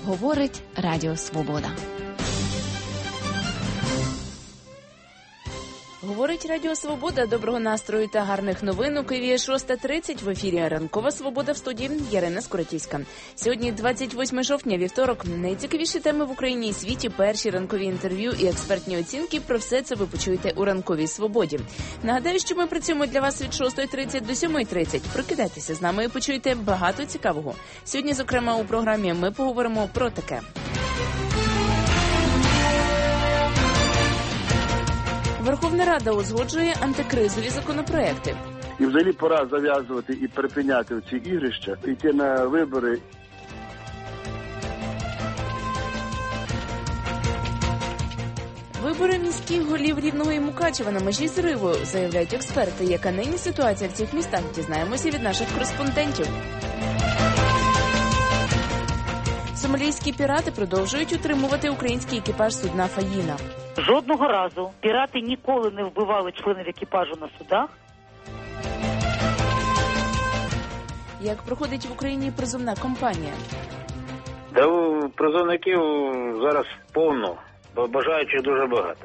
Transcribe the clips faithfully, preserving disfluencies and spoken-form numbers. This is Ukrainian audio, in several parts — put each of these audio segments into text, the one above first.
Говорить Радіо Свобода. Говорить Радіо Свобода. Доброго настрою та гарних новин. У Києві шоста тридцять. В ефірі Ранкова Свобода, в студії Ярина Скоротівська. Сьогодні двадцять восьмого жовтня, вівторок. Найцікавіші теми в Україні і світі, перші ранкові інтерв'ю і експертні оцінки. Про все це ви почуєте у Ранковій Свободі. Нагадаю, що ми працюємо для вас від шостої тридцять до сьомої тридцять. Прокидайтеся з нами і почуєте багато цікавого. Сьогодні, зокрема, у програмі ми поговоримо про таке. Верховна Рада узгоджує антикризові законопроекти. І взагалі пора зав'язувати і припиняти ці ігрища, йти на вибори. Вибори міських голів Рівного і Мукачева на межі зриву, заявляють експерти. Яка нині ситуація в цих містах, дізнаємося від наших кореспондентів. Сомалійські пірати продовжують утримувати український екіпаж судна «Фаїна». Жодного разу пірати ніколи не вбивали членів екіпажу на судах. Як проходить в Україні призовна кампанія? Да у призовників зараз повно, бо бажаючих дуже багато.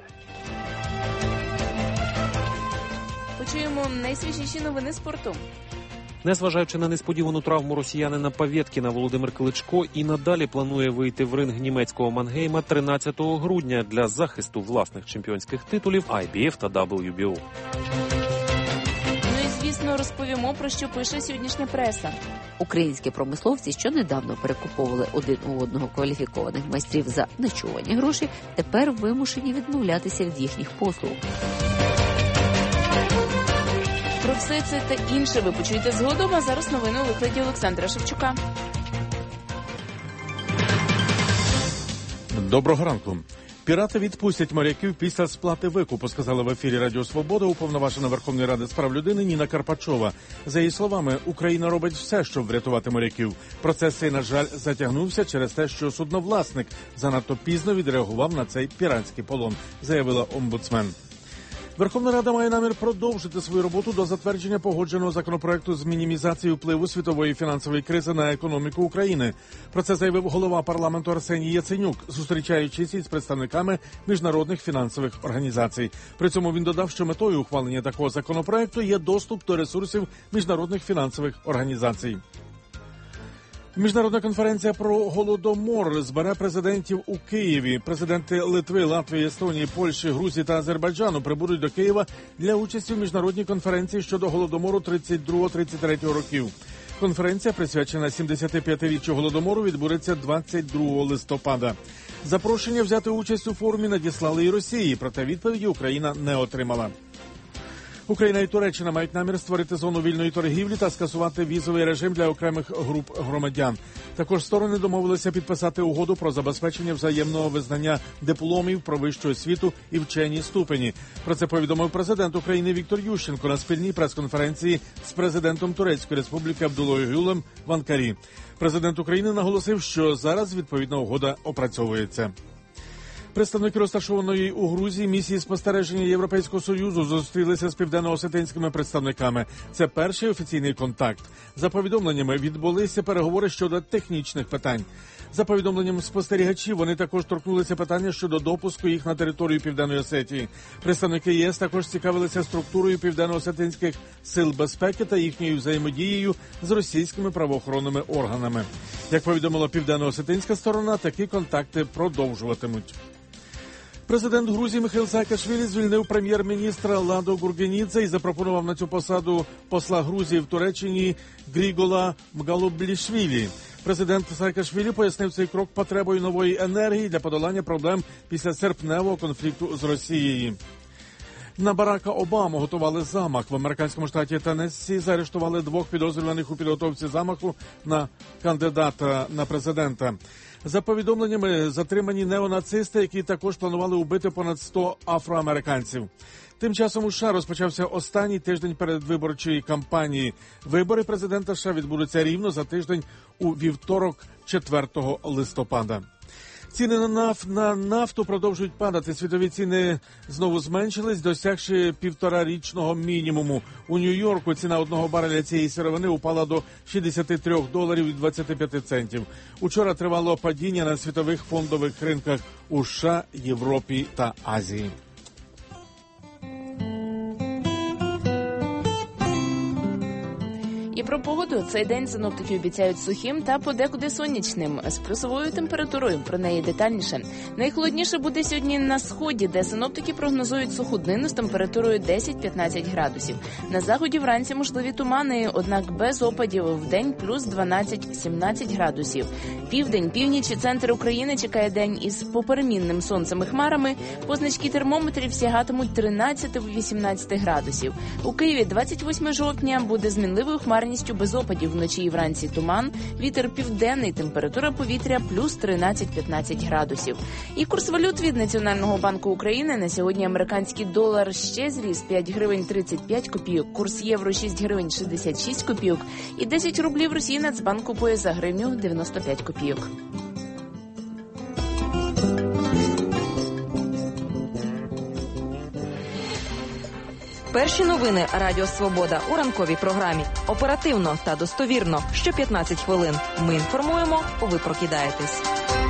Почуємо найсвіжіші новини спорту. Незважаючи на несподівану травму росіянина Павєткіна, Володимир Кличко і надалі планує вийти в ринг німецького Мангейма тринадцятого грудня для захисту власних чемпіонських титулів ай бі еф та дабл ю бі о. Ну і, звісно, розповімо, про що пише сьогоднішня преса. Українські промисловці, що недавно перекуповували один у одного кваліфікованих майстрів за нечувані гроші, тепер вимушені відмовлятися від їхніх послуг. Про все це та інше ви почуєте згодом, а зараз новини у викладі Олександра Шевчука. Доброго ранку. Пірати відпустять моряків після сплати викупу, сказала в ефірі Радіо Свобода уповноважена Верховної Ради з прав людини Ніна Карпачова. За її словами, Україна робить все, щоб врятувати моряків. Процес цей, на жаль, затягнувся через те, що судновласник занадто пізно відреагував на цей піратський полон, заявила омбудсмен. Верховна Рада має намір продовжити свою роботу до затвердження погодженого законопроекту з мінімізації впливу світової фінансової кризи на економіку України. Про це заявив голова парламенту Арсеній Яценюк, зустрічаючись із представниками міжнародних фінансових організацій. При цьому він додав, що метою ухвалення такого законопроекту є доступ до ресурсів міжнародних фінансових організацій. Міжнародна конференція про Голодомор збере президентів у Києві. Президенти Литви, Латвії, Естонії, Польщі, Грузії та Азербайджану прибудуть до Києва для участі в міжнародній конференції щодо Голодомору тридцять другого - тридцять третього років. Конференція, присвячена сімдесятип'ятиріччю Голодомору, відбудеться двадцять другого листопада. Запрошення взяти участь у форумі надіслали і Росії, проте відповіді Україна не отримала. Україна і Туреччина мають намір створити зону вільної торгівлі та скасувати візовий режим для окремих груп громадян. Також сторони домовилися підписати угоду про забезпечення взаємного визнання дипломів про вищу освіту і вчені ступені. Про це повідомив президент України Віктор Ющенко на спільній прес-конференції з президентом Турецької Республіки Абдулою Гюлем в Анкарі. Президент України наголосив, що зараз відповідна угода опрацьовується. Представники розташованої у Грузії місії спостереження Європейського Союзу зустрілися з південно-осетинськими представниками. Це перший офіційний контакт. За повідомленнями, відбулися переговори щодо технічних питань. За повідомленням спостерігачів, вони також торкнулися питання щодо допуску їх на територію Південної Осетії. Представники ЄС також цікавилися структурою південно-осетинських сил безпеки та їхньою взаємодією з російськими правоохоронними органами. Як повідомила південно-осетинська сторона, такі контакти продовжуватимуть. Президент Грузії Михаїл Саакашвілі звільнив прем'єр-міністра Ладо Гургенідзе і запропонував на цю посаду посла Грузії в Туреччині Грігола Мгалоблішвілі. Президент Саакашвілі пояснив цей крок потребою нової енергії для подолання проблем після серпневого конфлікту з Росією. На Барака Обаму готували замах. В американському штаті Теннессі заарештували двох підозрюваних у підготовці замаху на кандидата на президента. За повідомленнями, затримані неонацисти, які також планували убити понад сто афроамериканців. Тим часом у США розпочався останній тиждень передвиборчої кампанії. Вибори президента США відбудуться рівно за тиждень у вівторок, четвертого листопада. Ціни на, наф... на нафту продовжують падати. Світові ціни знову зменшились, досягши півторарічного мінімуму. У Нью-Йорку ціна одного бареля цієї сировини упала до шістдесят три доларів і двадцять п'ять центів. Учора тривало падіння на світових фондових ринках у США, Європі та Азії. І про погоду. Цей день синоптики обіцяють сухим та подекуди сонячним, з плюсовою температурою. Про неї детальніше. Найхолодніше буде сьогодні на сході, де синоптики прогнозують суху днину з температурою десять-п'ятнадцять градусів. На заході вранці можливі тумани, однак без опадів. Вдень плюс дванадцять-сімнадцять градусів. Південь, північ і центр України чекає день із поперемінним сонцем і хмарами. Позначки термометрів сягатимуть тринадцять-вісімнадцять градусів. У Києві двадцять восьмого жовтня буде змінливою хмарністю без опадів, вночі і вранці туман, вітер південний, температура повітря плюс тринадцять-п'ятнадцять градусів. І курс валют від Національного банку України. На сьогодні американський долар ще зріс п'ять гривень тридцять п'ять копійок, курс євро шість гривень шістдесят шість копійок і десять рублів Росії Нацбанк купує за гривню дев'яносто п'ять копійок. Перші новини Радіо Свобода у ранковій програмі. Оперативно та достовірно. Що п'ятнадцять хвилин. Ми інформуємо, ви прокидаєтесь.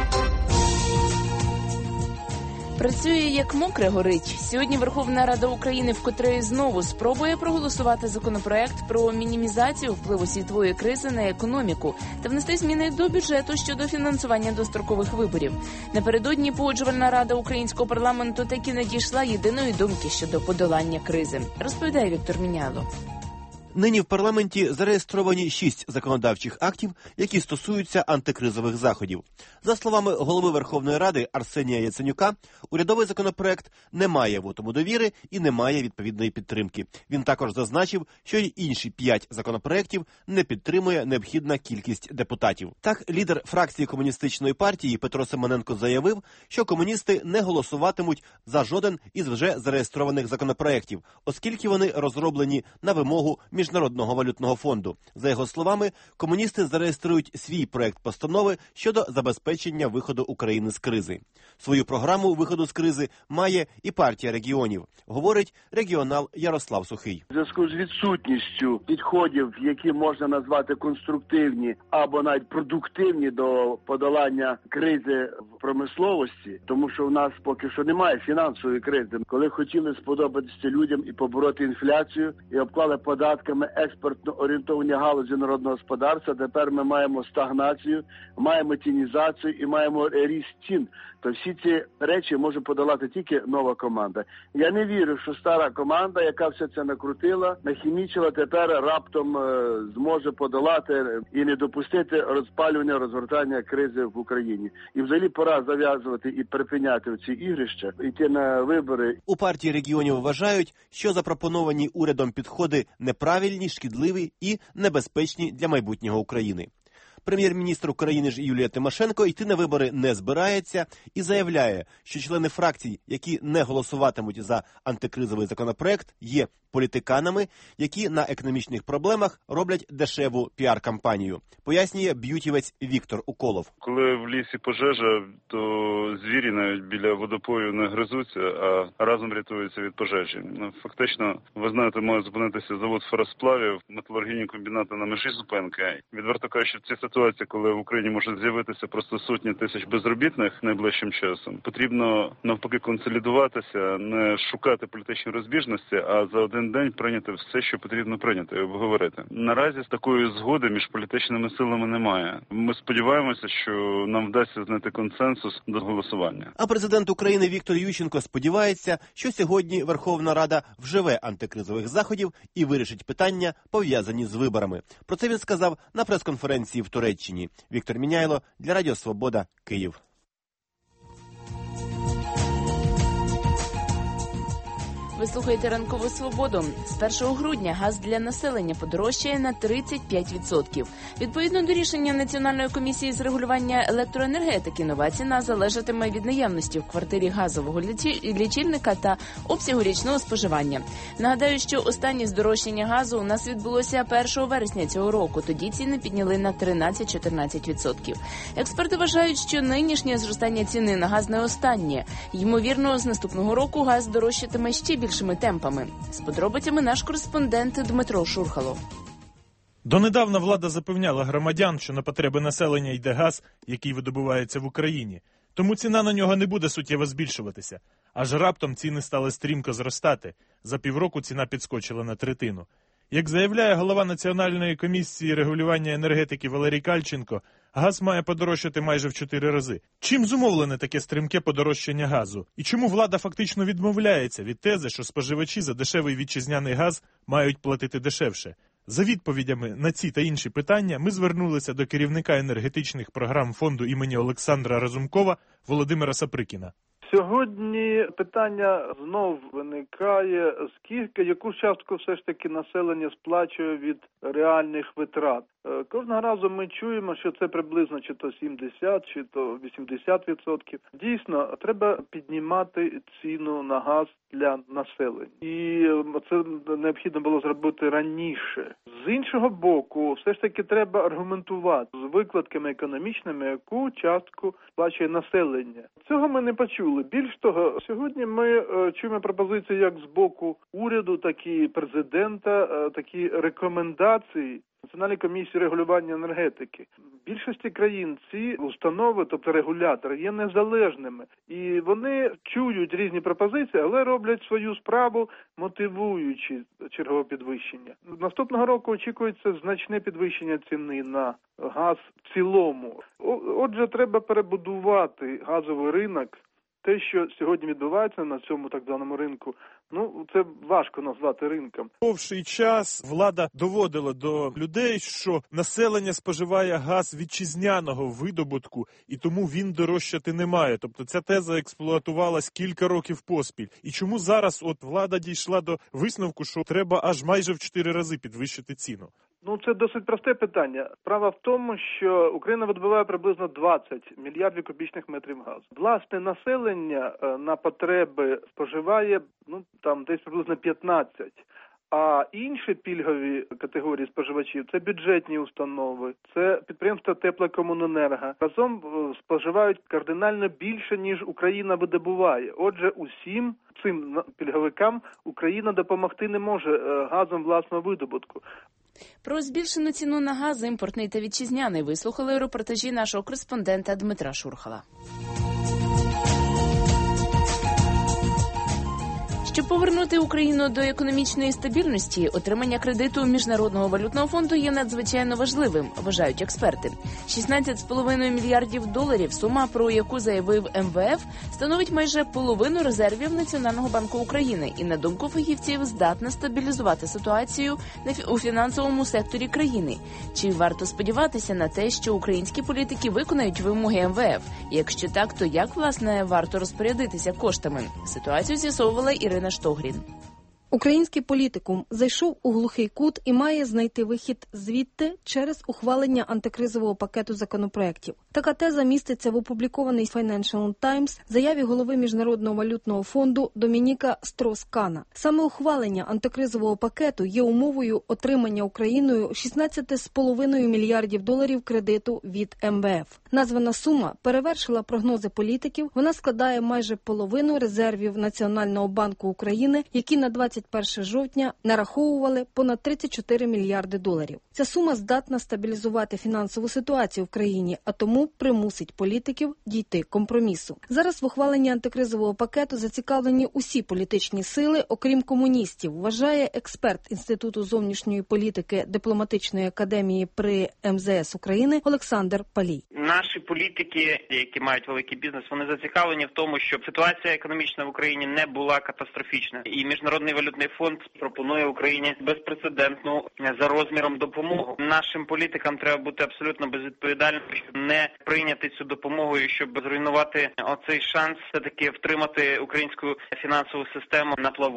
Працює як мокре горить. Сьогодні Верховна Рада України вкотре знову спробує проголосувати законопроект про мінімізацію впливу світової кризи на економіку та внести зміни до бюджету щодо фінансування дострокових виборів. Напередодні Погоджувальна рада українського парламенту таки надійшла єдиної думки щодо подолання кризи. Розповідає Віктор Міняло. Нині в парламенті зареєстровані шість законодавчих актів, які стосуються антикризових заходів. За словами голови Верховної Ради Арсенія Яценюка, урядовий законопроект не має вотуму довіри і не має відповідної підтримки. Він також зазначив, що й інші п'ять законопроектів не підтримує необхідна кількість депутатів. Так, лідер фракції Комуністичної партії Петро Симоненко заявив, що комуністи не голосуватимуть за жоден із вже зареєстрованих законопроектів, оскільки вони розроблені на вимогу Міжнародного валютного фонду. За його словами, комуністи зареєструють свій проект постанови щодо забезпечення виходу України з кризи. Свою програму виходу з кризи має і партія регіонів, говорить регіонал Ярослав Сухий. У зв'язку з відсутністю підходів, які можна назвати конструктивні або навіть продуктивні до подолання кризи в промисловості, тому що в нас поки що немає фінансової кризи. Коли хотіли сподобатися людям і побороти інфляцію, і обклали податками експортно орієнтовані галузі народного господарства, тепер ми маємо стагнацію, маємо тінізацію і маємо ріст цін. То всі ці речі може подолати тільки нова команда. Я не вірю, що стара команда, яка все це накрутила, нахімічила, тепер раптом е, зможе подолати і не допустити розпалювання, розгортання кризи в Україні. І взагалі пора зав'язувати і припиняти ці ігрища, йти на вибори. У партії регіонів вважають, що запропоновані урядом підходи неправильні, шкідливі і небезпечні для майбутнього України. Прем'єр-міністр України ж Юлія Тимошенко йти на вибори не збирається і заявляє, що члени фракцій, які не голосуватимуть за антикризовий законопроект, є політиканами, які на економічних проблемах роблять дешеву піар-кампанію, пояснює б'ютівець Віктор Уколов. Коли в лісі пожежа, то звірі навіть біля водопою не гризуться, а разом рятуються від пожежі. Фактично, ви знаєте, має зупинитися завод феросплавів, металургійні комбінати на межі зупинки. Відверто кажучи, в цій ситуації, коли в Україні можуть з'явитися просто сотні тисяч безробітних найближчим часом, потрібно навпаки консолідуватися, не шукати політичні розбіжності, а за один день прийняти все, що потрібно прийняти і обговорити. Наразі з такої згоди між політичними силами немає. Ми сподіваємося, що нам вдасться знайти консенсус до голосування. А президент України Віктор Ющенко сподівається, що сьогодні Верховна Рада вживе антикризових заходів і вирішить питання, пов'язані з виборами. Про це він сказав на прес-конференції в Туреччині. Віктор Міняйло для Радіо Свобода, Київ. Ви слухаєте «Ранкову свободу». З першого грудня газ для населення подорожчає на тридцять п'ять відсотків. Відповідно до рішення Національної комісії з регулювання електроенергетики, нова ціна залежатиме від наявності в квартирі газового лічильника та обсягу річного споживання. Нагадаю, що останнє здорожчання газу у нас відбулося першого вересня цього року. Тоді ціни підняли на тринадцять-чотирнадцять відсотків. Експерти вважають, що нинішнє зростання ціни на газ не останнє. Ймовірно, з наступного року газ дорожчатиме ще більшими темпами. З подробицями наш кореспондент Дмитро Шурхало. Донедавна влада запевняла громадян, що на потреби населення йде газ, який видобувається в Україні. Тому ціна на нього не буде суттєво збільшуватися. Аж раптом ціни стали стрімко зростати. За півроку ціна підскочила на третину. Як заявляє голова Національної комісії регулювання енергетики Валерій Кальченко, газ має подорожчати майже в чотири рази. Чим зумовлене таке стрімке подорожчання газу? І чому влада фактично відмовляється від тези, що споживачі за дешевий вітчизняний газ мають платити дешевше? За відповідями на ці та інші питання ми звернулися до керівника енергетичних програм фонду імені Олександра Разумкова Володимира Саприкіна. Сьогодні питання знов виникає, скільки, яку частку все ж таки населення сплачує від реальних витрат. Кожного разу ми чуємо, що це приблизно чи то сімдесят, чи то вісімдесят відсотків. Дійсно, треба піднімати ціну на газ для населення. І це необхідно було зробити раніше. З іншого боку, все ж таки треба аргументувати з викладками економічними, яку частку сплачує населення. Цього ми не почули. Більш того, сьогодні ми е, чуємо пропозиції як з боку уряду, так і президента, е, такі рекомендації Національної комісії регулювання енергетики. В більшості країн ці установи, тобто регулятори, є незалежними. І вони чують різні пропозиції, але роблять свою справу, мотивуючи чергове підвищення. Наступного року очікується значне підвищення ціни на газ в цілому. Отже, треба перебудувати газовий ринок. Те, що сьогодні відбувається на цьому так званому ринку, ну, це важко назвати ринком. Довший час влада доводила до людей, що населення споживає газ вітчизняного видобутку, і тому він дорожчати не має. Тобто ця теза експлуатувалась кілька років поспіль. І чому зараз от влада дійшла до висновку, що треба аж майже в чотири рази підвищити ціну? Ну, це досить просте питання. Справа в тому, що Україна видобуває приблизно двадцять мільярдів кубічних метрів газу. Власне населення на потреби споживає, ну, там десь приблизно п'ятнадцять. А інші пільгові категорії споживачів – це бюджетні установи, це підприємства теплокомуненерго. Разом споживають кардинально більше, ніж Україна видобуває. Отже, усім цим пільговикам Україна допомогти не може газом власного видобутку. Про збільшену ціну на газ, імпортний та вітчизняний, вислухали у репортажі нашого кореспондента Дмитра Шурхала. Щоб повернути Україну до економічної стабільності, отримання кредиту Міжнародного валютного фонду є надзвичайно важливим, вважають експерти. шістнадцять з половиною мільярдів доларів, сума, про яку заявив ем ве еф, становить майже половину резервів Національного банку України і, на думку фахівців, здатна стабілізувати ситуацію у фінансовому секторі країни. Чи варто сподіватися на те, що українські політики виконають вимоги ем ве еф? Якщо так, то як, власне, варто розпорядитися коштами? Ситуацію з'ясовувала Ірина Штогрін. Український політикум зайшов у глухий кут і має знайти вихід звідти через ухвалення антикризового пакету законопроєктів. Така теза міститься в опублікованій Financial Times заяві голови Міжнародного валютного фонду Домініка Строс-Кана. Саме ухвалення антикризового пакету є умовою отримання Україною шістнадцять з половиною мільярдів доларів кредиту від ем ве еф. Названа сума перевершила прогнози політиків. Вона складає майже половину резервів Національного банку України, які на двадцять перше жовтня нараховували понад тридцять чотири мільярди доларів. Ця сума здатна стабілізувати фінансову ситуацію в країні, а тому примусить політиків дійти компромісу. Зараз в ухваленні антикризового пакету зацікавлені усі політичні сили, окрім комуністів, вважає експерт Інституту зовнішньої політики Дипломатичної академії при ем зе ес України Олександр Палій. Наші політики, які мають великий бізнес, вони зацікавлені в тому, щоб ситуація економічна в Україні не була катастрофічна. І Міжнародний валютний фонд пропонує Україні безпрецедентну за розміром допомогу. Нашим політикам треба бути абсолютно безвідповідальними, щоб не прийняти цю допомогу і щоб зруйнувати оцей шанс все-таки втримати українську фінансову систему на плаву.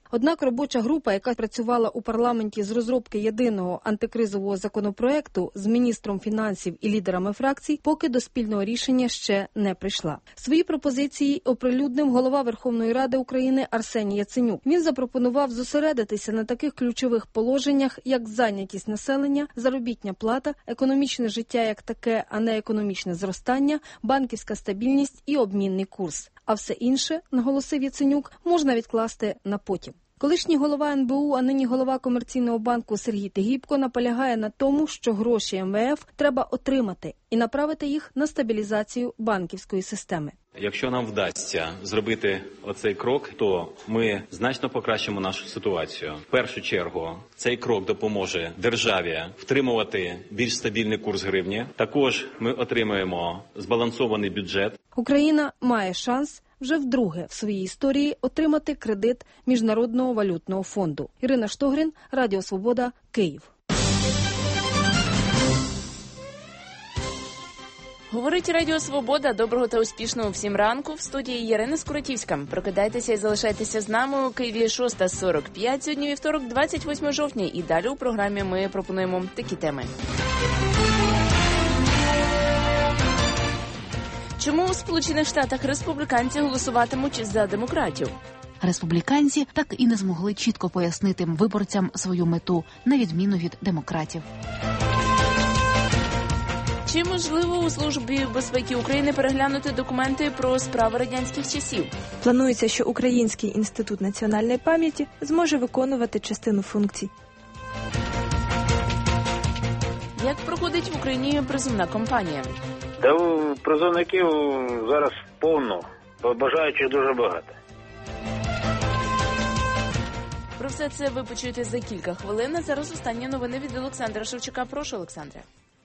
Однак робоча група, яка працювала у парламенті з розробки єдиного антикризового законопроекту з міністром фінансів і лідерами фракцій, поки до спільного рішення ще не прийшла. Свої пропозиції оприлюднив голова Верховної Ради України Арсеній Яценюк. Він запропонував зосередитися на таких ключових положеннях, як зайнятість населення, заробітня плата, економічне життя як таке, а не економічне зростання, банківська стабільність і обмінний курс. А все інше, наголосив Яценюк, можна відкласти на потім. Колишній голова ен бе у, а нині голова комерційного банку Сергій Тигіпко наполягає на тому, що гроші ем ве еф треба отримати і направити їх на стабілізацію банківської системи. Якщо нам вдасться зробити оцей крок, то ми значно покращимо нашу ситуацію. В першу чергу цей крок допоможе державі втримувати більш стабільний курс гривні. Також ми отримаємо збалансований бюджет. Україна має шанс вже вдруге в своїй історії отримати кредит Міжнародного валютного фонду. Ірина Штогрин, Радіо Свобода, Київ. Говорить Радіо Свобода. Доброго та успішного всім ранку. В студії Ярина Скоротівська. Прокидайтеся і залишайтеся з нами. У Києві шоста сорок п'ять. Сьогодні вівторок, двадцять восьмого жовтня. І далі у програмі ми пропонуємо такі теми. Чому у Сполучених Штатах республіканці голосуватимуть за демократів? Республіканці так і не змогли чітко пояснити виборцям свою мету, на відміну від демократів. Чи можливо у Службі безпеки України переглянути документи про справи радянських часів? Планується, що Український інститут національної пам'яті зможе виконувати частину функцій. Як проходить в Україні призовна кампанія? Та у призовників зараз повно, бажаючих дуже багато. Про все це ви почуєте за кілька хвилин. А зараз останні новини від Олександра Шевчука. Прошу, Олександре.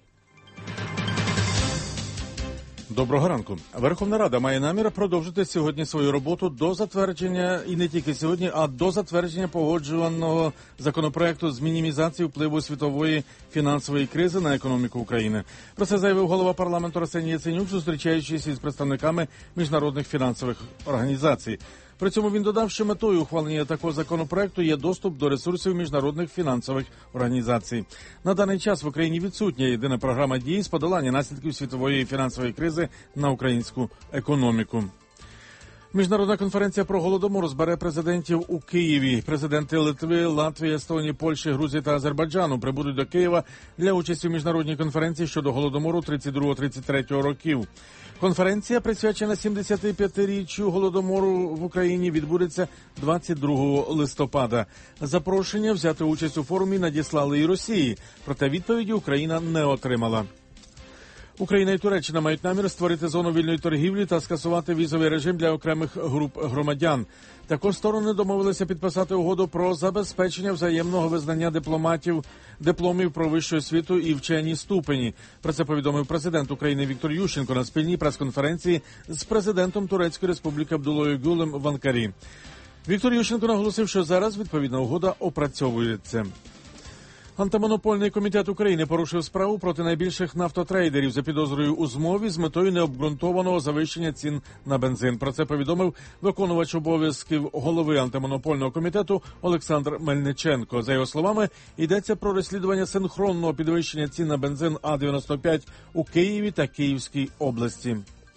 Доброго ранку. Верховна Рада має намір продовжити сьогодні свою роботу до затвердження, і не тільки сьогодні, а до затвердження погоджуваного законопроекту з мінімізації впливу світової фінансової кризи на економіку України. Про це заявив голова парламенту Арсеній Яценюк, зустрічаючись із представниками міжнародних фінансових організацій. При цьому він додав, що метою ухвалення такого законопроекту є доступ до ресурсів міжнародних фінансових організацій. На даний час в Україні відсутня єдина програма дій з подолання наслідків світової фінансової кризи на українську економіку. Міжнародна конференція про Голодомор збере президентів у Києві. Президенти Литви, Латвії, Естонії, Польщі, Грузії та Азербайджану прибудуть до Києва для участі в міжнародній конференції щодо Голодомору тридцять другого - тридцять третього років. Конференція, присвячена сімдесятип'ятиріччю Голодомору в Україні, відбудеться двадцять другого листопада. Запрошення взяти участь у форумі надіслали і Росії, проте відповіді Україна не отримала. Україна і Туреччина мають намір створити зону вільної торгівлі та скасувати візовий режим для окремих груп громадян. Також сторони домовилися підписати угоду про забезпечення взаємного визнання дипломатів, дипломів про вищу освіту і вчені ступені. Про це повідомив президент України Віктор Ющенко на спільній прес-конференції з президентом Турецької республіки Абдуллою Гюлем в Анкарі. Віктор Ющенко наголосив, що зараз відповідна угода опрацьовується. Антимонопольний комітет України порушив справу проти найбільших нафтотрейдерів за підозрою у змові з метою необґрунтованого завищення цін на бензин. Про це повідомив виконувач обов'язків голови антимонопольного комітету Олександр Мельниченко. За його словами, йдеться про розслідування синхронного підвищення цін на бензин А дев'яносто п'ять у Києві та Київській області.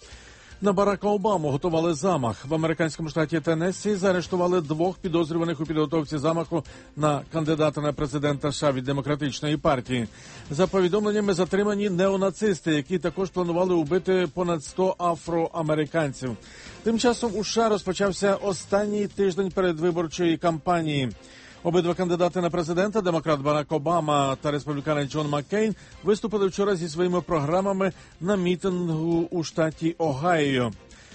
На Барака Обаму готували замах. В американському штаті Теннессі заарештували двох підозрюваних у підготовці замаху на кандидата на президента США від Демократичної партії. За повідомленнями, затримані неонацисти, які також планували убити понад сто афроамериканців. Тим часом у США розпочався останній тиждень передвиборчої кампанії. Обидва кандидати на президента, демократ Барак Обама та республіканець Джон Маккейн, виступили вчора зі своїми програмами на мітингу у штаті Огайо.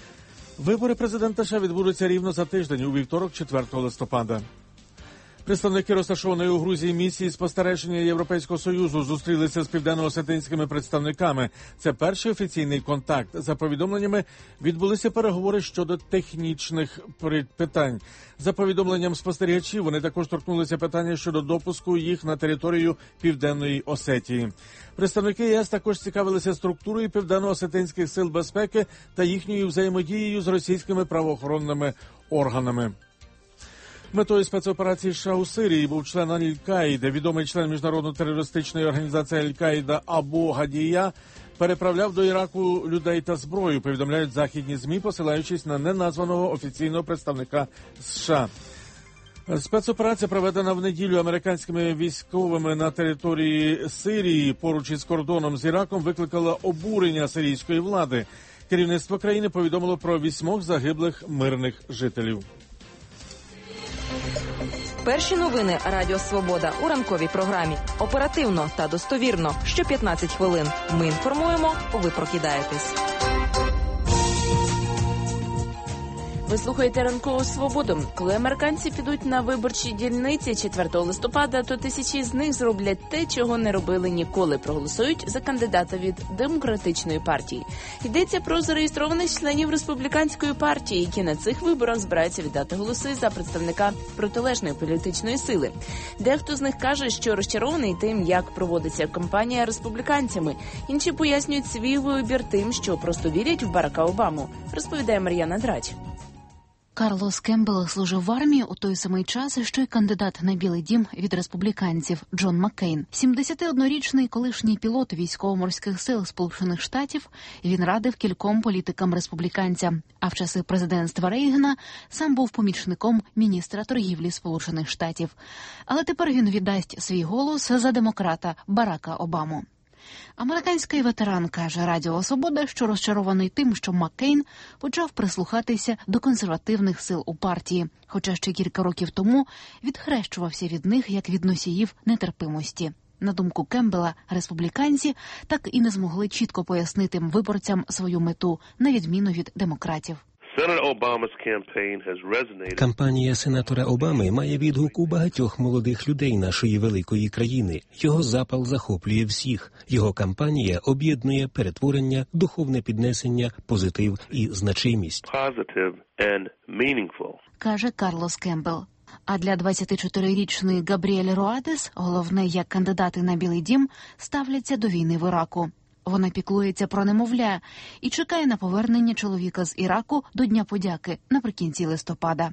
Вибори президента США відбудуться рівно за тиждень, у вівторок, четвертого листопада. Представники розташованої у Грузії місії спостереження Європейського Союзу зустрілися з південно-осетинськими представниками. Це перший офіційний контакт. За повідомленнями, відбулися переговори щодо технічних питань. За повідомленням спостерігачів, вони також торкнулися питання щодо допуску їх на територію Південної Осетії. Представники ЄС також цікавилися структурою південно-осетинських сил безпеки та їхньою взаємодією з російськими правоохоронними органами. Метою спецоперації США у Сирії був член Аль-Каїди. Відомий член міжнародної терористичної організації Аль-Каїда Абу Гадія переправляв до Іраку людей та зброю, повідомляють західні ЗМІ, посилаючись на неназваного офіційного представника США. Спецоперація, проведена в неділю американськими військовими на території Сирії поруч із кордоном з Іраком, викликала обурення сирійської влади. Керівництво країни повідомило про вісьмох загиблих мирних жителів. Перші новини Радіо Свобода у ранковій програмі. Оперативно та достовірно. Що п'ятнадцять хвилин. Ми інформуємо, ви прокидаєтесь. Ви слухаєте «Ранкову свободу». Коли американці підуть на виборчі дільниці четвертого листопада, то тисячі з них зроблять те, чого не робили ніколи. Проголосують за кандидата від Демократичної партії. Йдеться про зареєстрованих членів Республіканської партії, які на цих виборах збираються віддати голоси за представника протилежної політичної сили. Дехто з них каже, що розчарований тим, як проводиться кампанія республіканцями. Інші пояснюють свій вибір тим, що просто вірять в Барака Обаму, розповідає Мар'яна Драч. Карлос Кембел служив в армії у той самий час, що й кандидат на Білий дім від республіканців Джон Маккейн. сімдесятиоднорічний колишній пілот військово-морських сил Сполучених Штатів, він радив кільком політикам республіканця, а в часи президентства Рейгана сам був помічником міністра торгівлі Сполучених Штатів. Але тепер він віддасть свій голос за демократа Барака Обаму. Американський ветеран каже Радіо Свобода, що розчарований тим, що Маккейн почав прислухатися до консервативних сил у партії, хоча ще кілька років тому відхрещувався від них як від носіїв нетерпимості. На думку Кембела, республіканці так і не змогли чітко пояснити виборцям свою мету, на відміну від демократів. Кампанія сенатора Обами має відгук у багатьох молодих людей нашої великої країни. Його запал захоплює всіх. Його кампанія об'єднує перетворення, духовне піднесення, позитив і значимість. Каже Карлос Кембел. А для двадцятичотирирічної Габріель Руадес головне, як кандидати на Білий дім ставляться до війни в Іраку. Вона піклується про немовля і чекає на повернення чоловіка з Іраку до Дня подяки наприкінці листопада.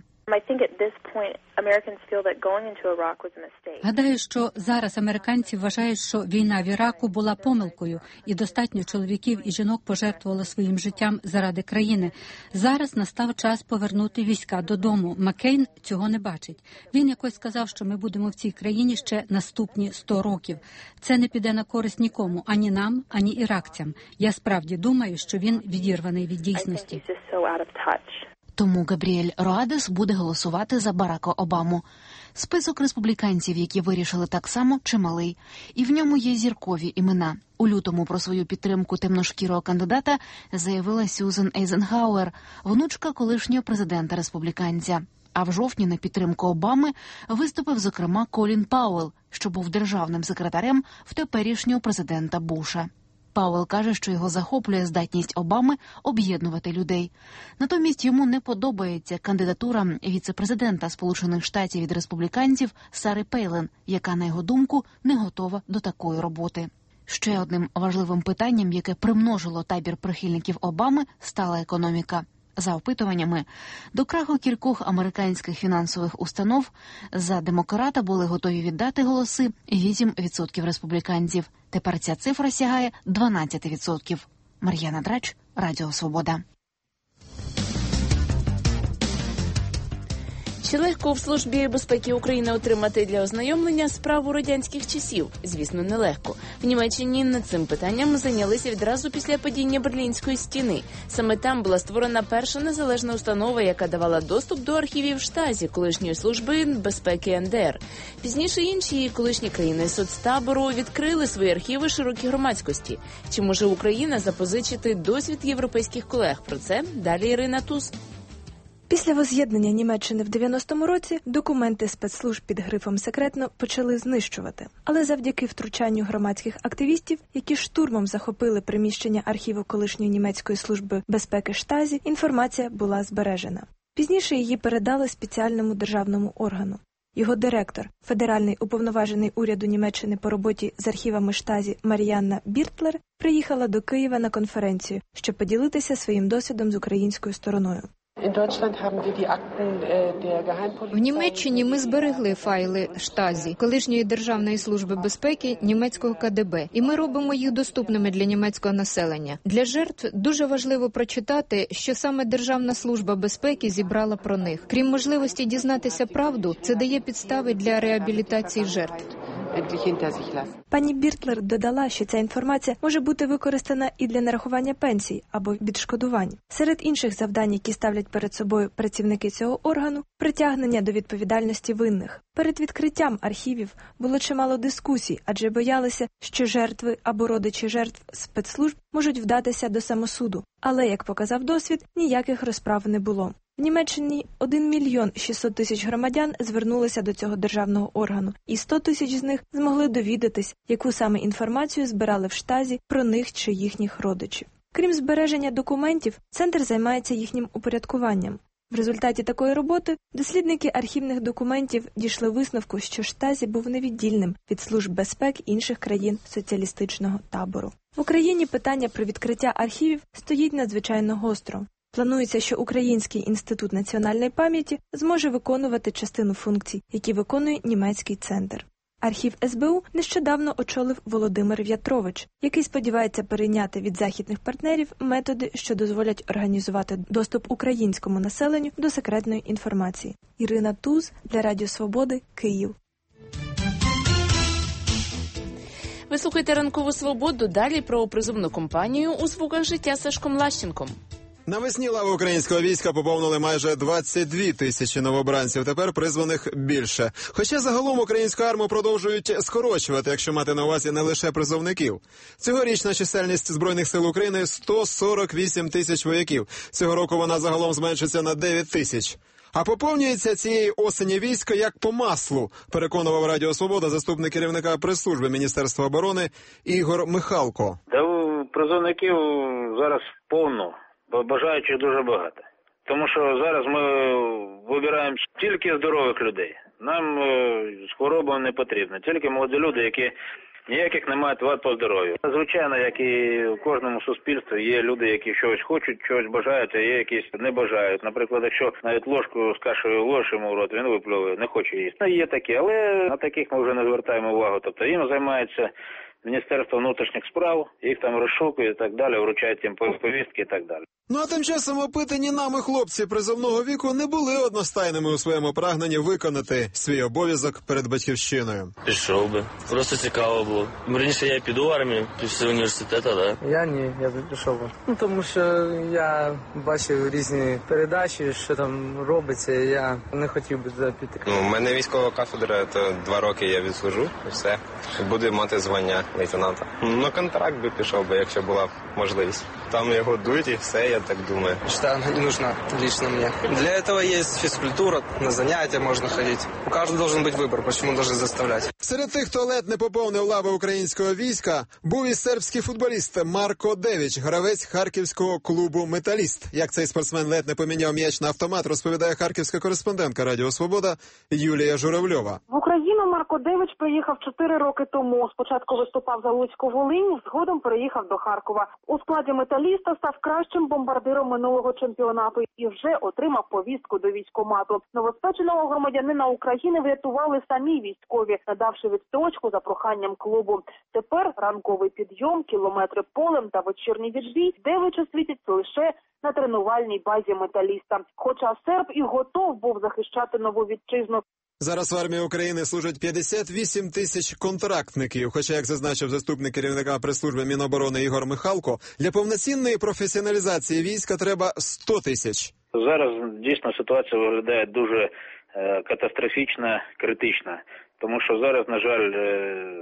Гадаю, що зараз американці вважають, що війна в Іраку була помилкою, і достатньо чоловіків і жінок пожертвували своїм життям заради країни. Зараз настав час повернути війська додому. Маккейн цього не бачить. Він якось сказав, що ми будемо в цій країні ще наступні сто років. Це не піде на користь нікому, ані нам, ані іракцям. Я справді думаю, що він відірваний від дійсності. Тому Габріель Руадес буде голосувати за Барака Обаму. Список республіканців, які вирішили так само, чималий. І в ньому є зіркові імена. У лютому про свою підтримку темношкірого кандидата заявила Сюзан Ейзенхауер, внучка колишнього президента-республіканця. А в жовтні на підтримку Обами виступив, зокрема, Колін Пауелл, що був державним секретарем в теперішнього президента Буша. Пауелл каже, що його захоплює здатність Обами об'єднувати людей. Натомість йому не подобається кандидатура віце-президента Сполучених Штатів від республіканців Сари Пейлен, яка, на його думку, не готова до такої роботи. Ще одним важливим питанням, яке примножило табір прихильників Обами, стала економіка. За опитуваннями, до краху кількох американських фінансових установ за демократа були готові віддати голоси вісім відсотків республіканців. Тепер ця цифра сягає дванадцять відсотків. Мар'яна Драч, Радіо Свобода. Чи легко в Службі безпеки України отримати для ознайомлення справу радянських часів? Звісно, нелегко. В Німеччині над цим питанням зайнялися відразу після падіння Берлінської стіни. Саме там була створена перша незалежна установа, яка давала доступ до архівів Штазі, колишньої служби безпеки ен де ер. Пізніше інші колишні країни соцтабору відкрили свої архіви широкій громадськості. Чи може Україна запозичити досвід європейських колег? Про це далі Ірина Туз. Після воз'єднання Німеччини в дев'яностому році документи спецслужб під грифом «секретно» почали знищувати. Але завдяки втручанню громадських активістів, які штурмом захопили приміщення архіву колишньої німецької служби безпеки Штазі, інформація була збережена. Пізніше її передали спеціальному державному органу. Його директор, федеральний уповноважений уряду Німеччини по роботі з архівами Штазі Мар'янна Біртлер, приїхала до Києва на конференцію, щоб поділитися своїм досвідом з українською стороною. В Німеччині ми зберегли файли Штазі, колишньої Державної служби безпеки німецького ка де бе, і ми робимо їх доступними для німецького населення. Для жертв дуже важливо прочитати, що саме Державна служба безпеки зібрала про них. Крім можливості дізнатися правду, це дає підстави для реабілітації жертв. Пані Біртлер додала, що ця інформація може бути використана і для нарахування пенсій або відшкодувань. Серед інших завдань, які ставлять перед собою працівники цього органу, притягнення до відповідальності винних. Перед відкриттям архівів було чимало дискусій, адже боялися, що жертви або родичі жертв спецслужб можуть вдатися до самосуду. Але, як показав досвід, ніяких розправ не було. В Німеччині один мільйон шістсот тисяч громадян звернулися до цього державного органу, і сто тисяч з них змогли довідатись, яку саме інформацію збирали в Штазі про них чи їхніх родичів. Крім збереження документів, центр займається їхнім упорядкуванням. В результаті такої роботи дослідники архівних документів дійшли висновку, що Штазі був невіддільним від служб безпек інших країн соціалістичного табору. В Україні питання про відкриття архівів стоїть надзвичайно гостро. Планується, що Український інститут національної пам'яті зможе виконувати частину функцій, які виконує німецький центр. Архів ес бе у нещодавно очолив Володимир В'ятрович, який сподівається перейняти від західних партнерів методи, що дозволять організувати доступ українському населенню до секретної інформації. Ірина Туз для Радіо Свободи, Київ. Ви слухаєте «Ранкову свободу». Далі про призовну кампанію у звуках життя з Сашком Лащенком. Навесні лави українського війська поповнили майже двадцять дві тисячі новобранців, тепер призваних більше. Хоча загалом українську армію продовжують скорочувати, якщо мати на увазі не лише призовників. Цьогорічна чисельність Збройних сил України – сто сорок вісім тисяч вояків. Цього року вона загалом зменшиться на дев'ять тисяч. А поповнюється цієї осені військо як по маслу, переконував Радіо Свобода заступник керівника прес-служби Міністерства оборони Ігор Михалко. Та у призовників зараз повно. Бажаючих дуже багато. Тому що зараз ми вибираємо тільки здорових людей. Нам з хворобами не потрібно. Тільки молоді люди, які ніяких не мають вад по здоров'ю. Звичайно, як і в кожному суспільстві, є люди, які щось хочуть, щось бажають, а є якісь не бажають. Наприклад, якщо навіть ложку з кашею ложиш йому в рот, він виплює, не хоче їсти. Є такі, але на таких ми вже не звертаємо увагу. Тобто їм займається Міністерство внутрішніх справ, їх там розшукують і так далі, вручають їм повістки і так далі. Ну а тим часом опитані нами хлопці призовного віку не були одностайними у своєму прагненні виконати свій обов'язок перед батьківщиною. Пішов би. Просто цікаво було. Раніше я піду в армію після університету, так? Да? Я ні, я б пішов би. Ну тому що я бачив різні передачі, що там робиться, і я не хотів би туди піти. Ну, у мене військова кафедра, то два роки я відслужу, і все. Буду мати звання лейтенанта. На контракт би пішов би, якщо була б можливість. Там його дують і все, я так думаю. Считаю, она не нужна лично мне. Для этого есть физкультура, на занятия можно ходить. У каждого должен быть выбор, почему должны заставлять. Серед тих, хто ледь не поповнив лави українського війська, був і сербський футболіст Марко Девіч, гравець харківського клубу «Металіст». Як цей спортсмен ледь не поміняв м'яч на автомат, розповідає харківська кореспондентка Радіо Свобода Юлія Журавльова. В Україну Марко Девіч приїхав чотири роки тому. Спочатку виступав за Луцьку Волинь, згодом переїхав до Харкова. У складі «Металіста» став кращим бомбардиром минулого чемпіонату і вже отримав повістку до військкомату. Новоспеченого громадянина України врятували самі військові, надавши відстрочку за проханням клубу. Тепер ранковий підйом, кілометри полем та вечірній відбій Девича світяться лише на тренувальній базі «Металіста». Хоча серб і готов був захищати нову вітчизну. Зараз в армії України служать п'ятдесят вісім тисяч контрактників, хоча, як зазначив заступник керівника прес-служби Міноборони Ігор Михалко, для повноцінної професіоналізації війська треба сто тисяч. Зараз дійсно ситуація виглядає дуже е, катастрофічна, критична, тому що зараз, на жаль, е,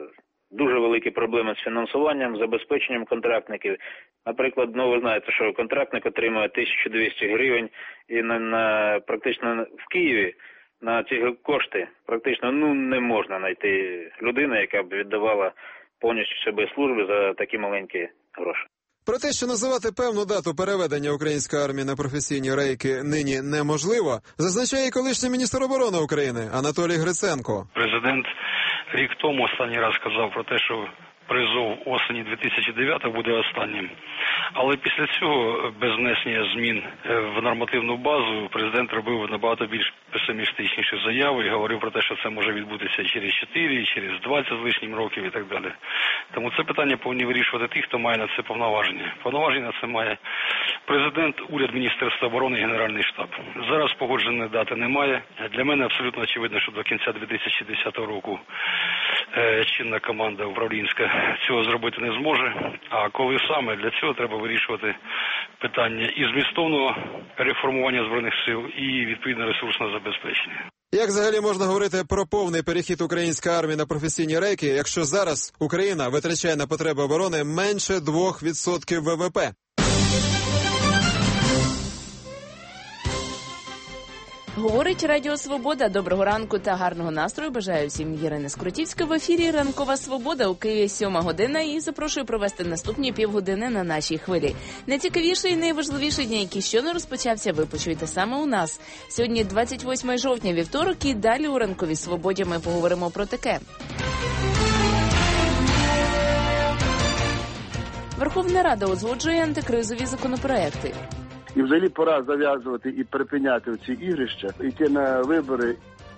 дуже великі проблеми з фінансуванням, забезпеченням контрактників. Наприклад, ну ви знаєте, що контрактник отримує тисячу двісті гривень і на, на практично в Києві на ці кошти практично ну не можна знайти людину, яка б віддавала повністю себе службі за такі маленькі гроші. Про те, що називати певну дату переведення української армії на професійні рейки нині неможливо, зазначає і колишній міністр оборони України Анатолій Гриценко. Президент рік тому останній раз сказав про те, що призов осені дві тисячі дев'ятого буде останнім. Але після цього, без внесення змін в нормативну базу, президент робив набагато більш песимістичніші заяви і говорив про те, що це може відбутися через чотири, через двадцять з лишнім років і так далі. Тому це питання повинні вирішувати ті, хто має на це повноваження. Повноваження на це має президент, уряд, Міністерство оборони і Генеральний штаб. Зараз погодженої дати немає. Для мене абсолютно очевидно, що до кінця дві тисячі десятого року чинна команда управлінська цього зробити не зможе. А коли саме, для цього треба вирішувати питання і змістовного реформування Збройних сил, і відповідно ресурсного забезпечення. Як взагалі можна говорити про повний перехід української армії на професійні рейки, якщо зараз Україна витрачає на потреби оборони менше двох відсотків ВВП? Говорить Радіо Свобода. Доброго ранку та гарного настрою. Бажаю всім. Ірина Скоротівська в ефірі «Ранкова Свобода». У Києві сьома година і запрошую провести наступні півгодини на нашій хвилі. Найцікавіший і найважливіший день, який щойно розпочався, ви почуєте саме у нас. Сьогодні двадцять восьмого жовтня, вівторок, і далі у «Ранковій Свободі» ми поговоримо про таке. Верховна Рада узгоджує антикризові законопроекти. І взагалі пора зав'язувати і припиняти ці ігрища, йти на вибори.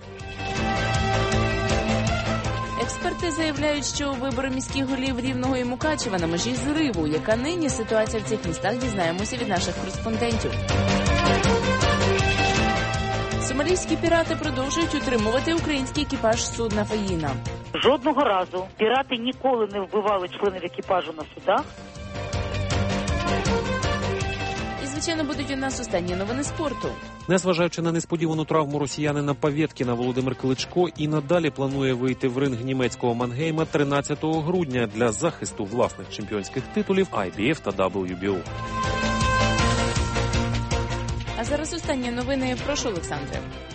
Експерти заявляють, що вибори міських голів Рівного і Мукачева на межі зриву. Яка нині ситуація в цих містах, дізнаємося від наших кореспондентів. Сомалійські пірати продовжують утримувати український екіпаж судна «Фаїна». Жодного разу пірати ніколи не вбивали членів екіпажу на судах. Звичайно, будуть у нас останні новини спорту. Незважаючи на несподівану травму росіянина Павєткіна, Володимир Кличко і надалі планує вийти в ринг німецького Мангейма тринадцятого грудня для захисту власних чемпіонських титулів ай бі еф та дабл ю бі о. А зараз останні новини. Прошу, Олександре.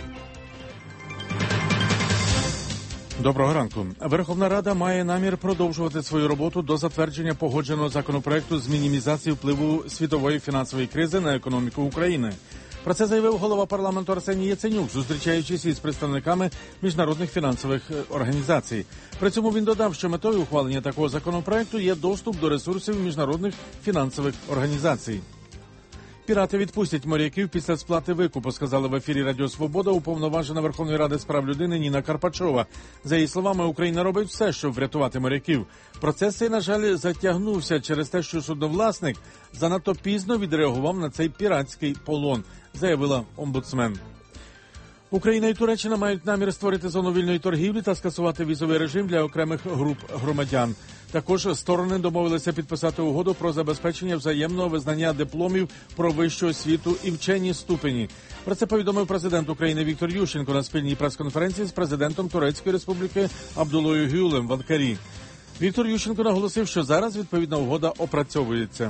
Доброго ранку. Верховна Рада має намір продовжувати свою роботу до затвердження погодженого законопроекту з мінімізації впливу світової фінансової кризи на економіку України. Про це заявив голова парламенту Арсеній Яценюк, зустрічаючись із представниками міжнародних фінансових організацій. При цьому він додав, що метою ухвалення такого законопроекту є доступ до ресурсів міжнародних фінансових організацій. Пірати відпустять моряків після сплати викупу, сказала в ефірі Радіо Свобода уповноважена Верховної Ради з прав людини Ніна Карпачова. За її словами, Україна робить все, щоб врятувати моряків. Процес цей, на жаль, затягнувся через те, що судновласник занадто пізно відреагував на цей піратський полон, заявила омбудсмен. Україна і Туреччина мають намір створити зону вільної торгівлі та скасувати візовий режим для окремих груп громадян. Також сторони домовилися підписати угоду про забезпечення взаємного визнання дипломів про вищу освіту і вчені ступені. Про це повідомив президент України Віктор Ющенко на спільній прес-конференції з президентом Турецької республіки Абдулою Гюлем в Анкарі. Віктор Ющенко наголосив, що зараз відповідна угода опрацьовується.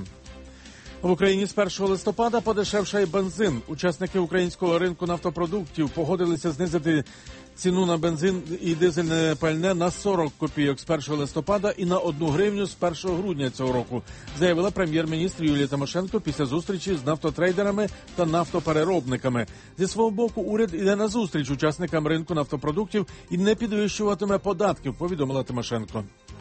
В Україні з першого листопада подешевшає бензин. Учасники українського ринку нафтопродуктів погодилися знизити ціну на бензин і дизельне пальне на сорок копійок з першого листопада і на одну гривню з першого грудня цього року, заявила прем'єр-міністр Юлія Тимошенко після зустрічі з нафтотрейдерами та нафтопереробниками. Зі свого боку, уряд іде на зустріч учасникам ринку нафтопродуктів і не підвищуватиме податків, повідомила Тимошенко.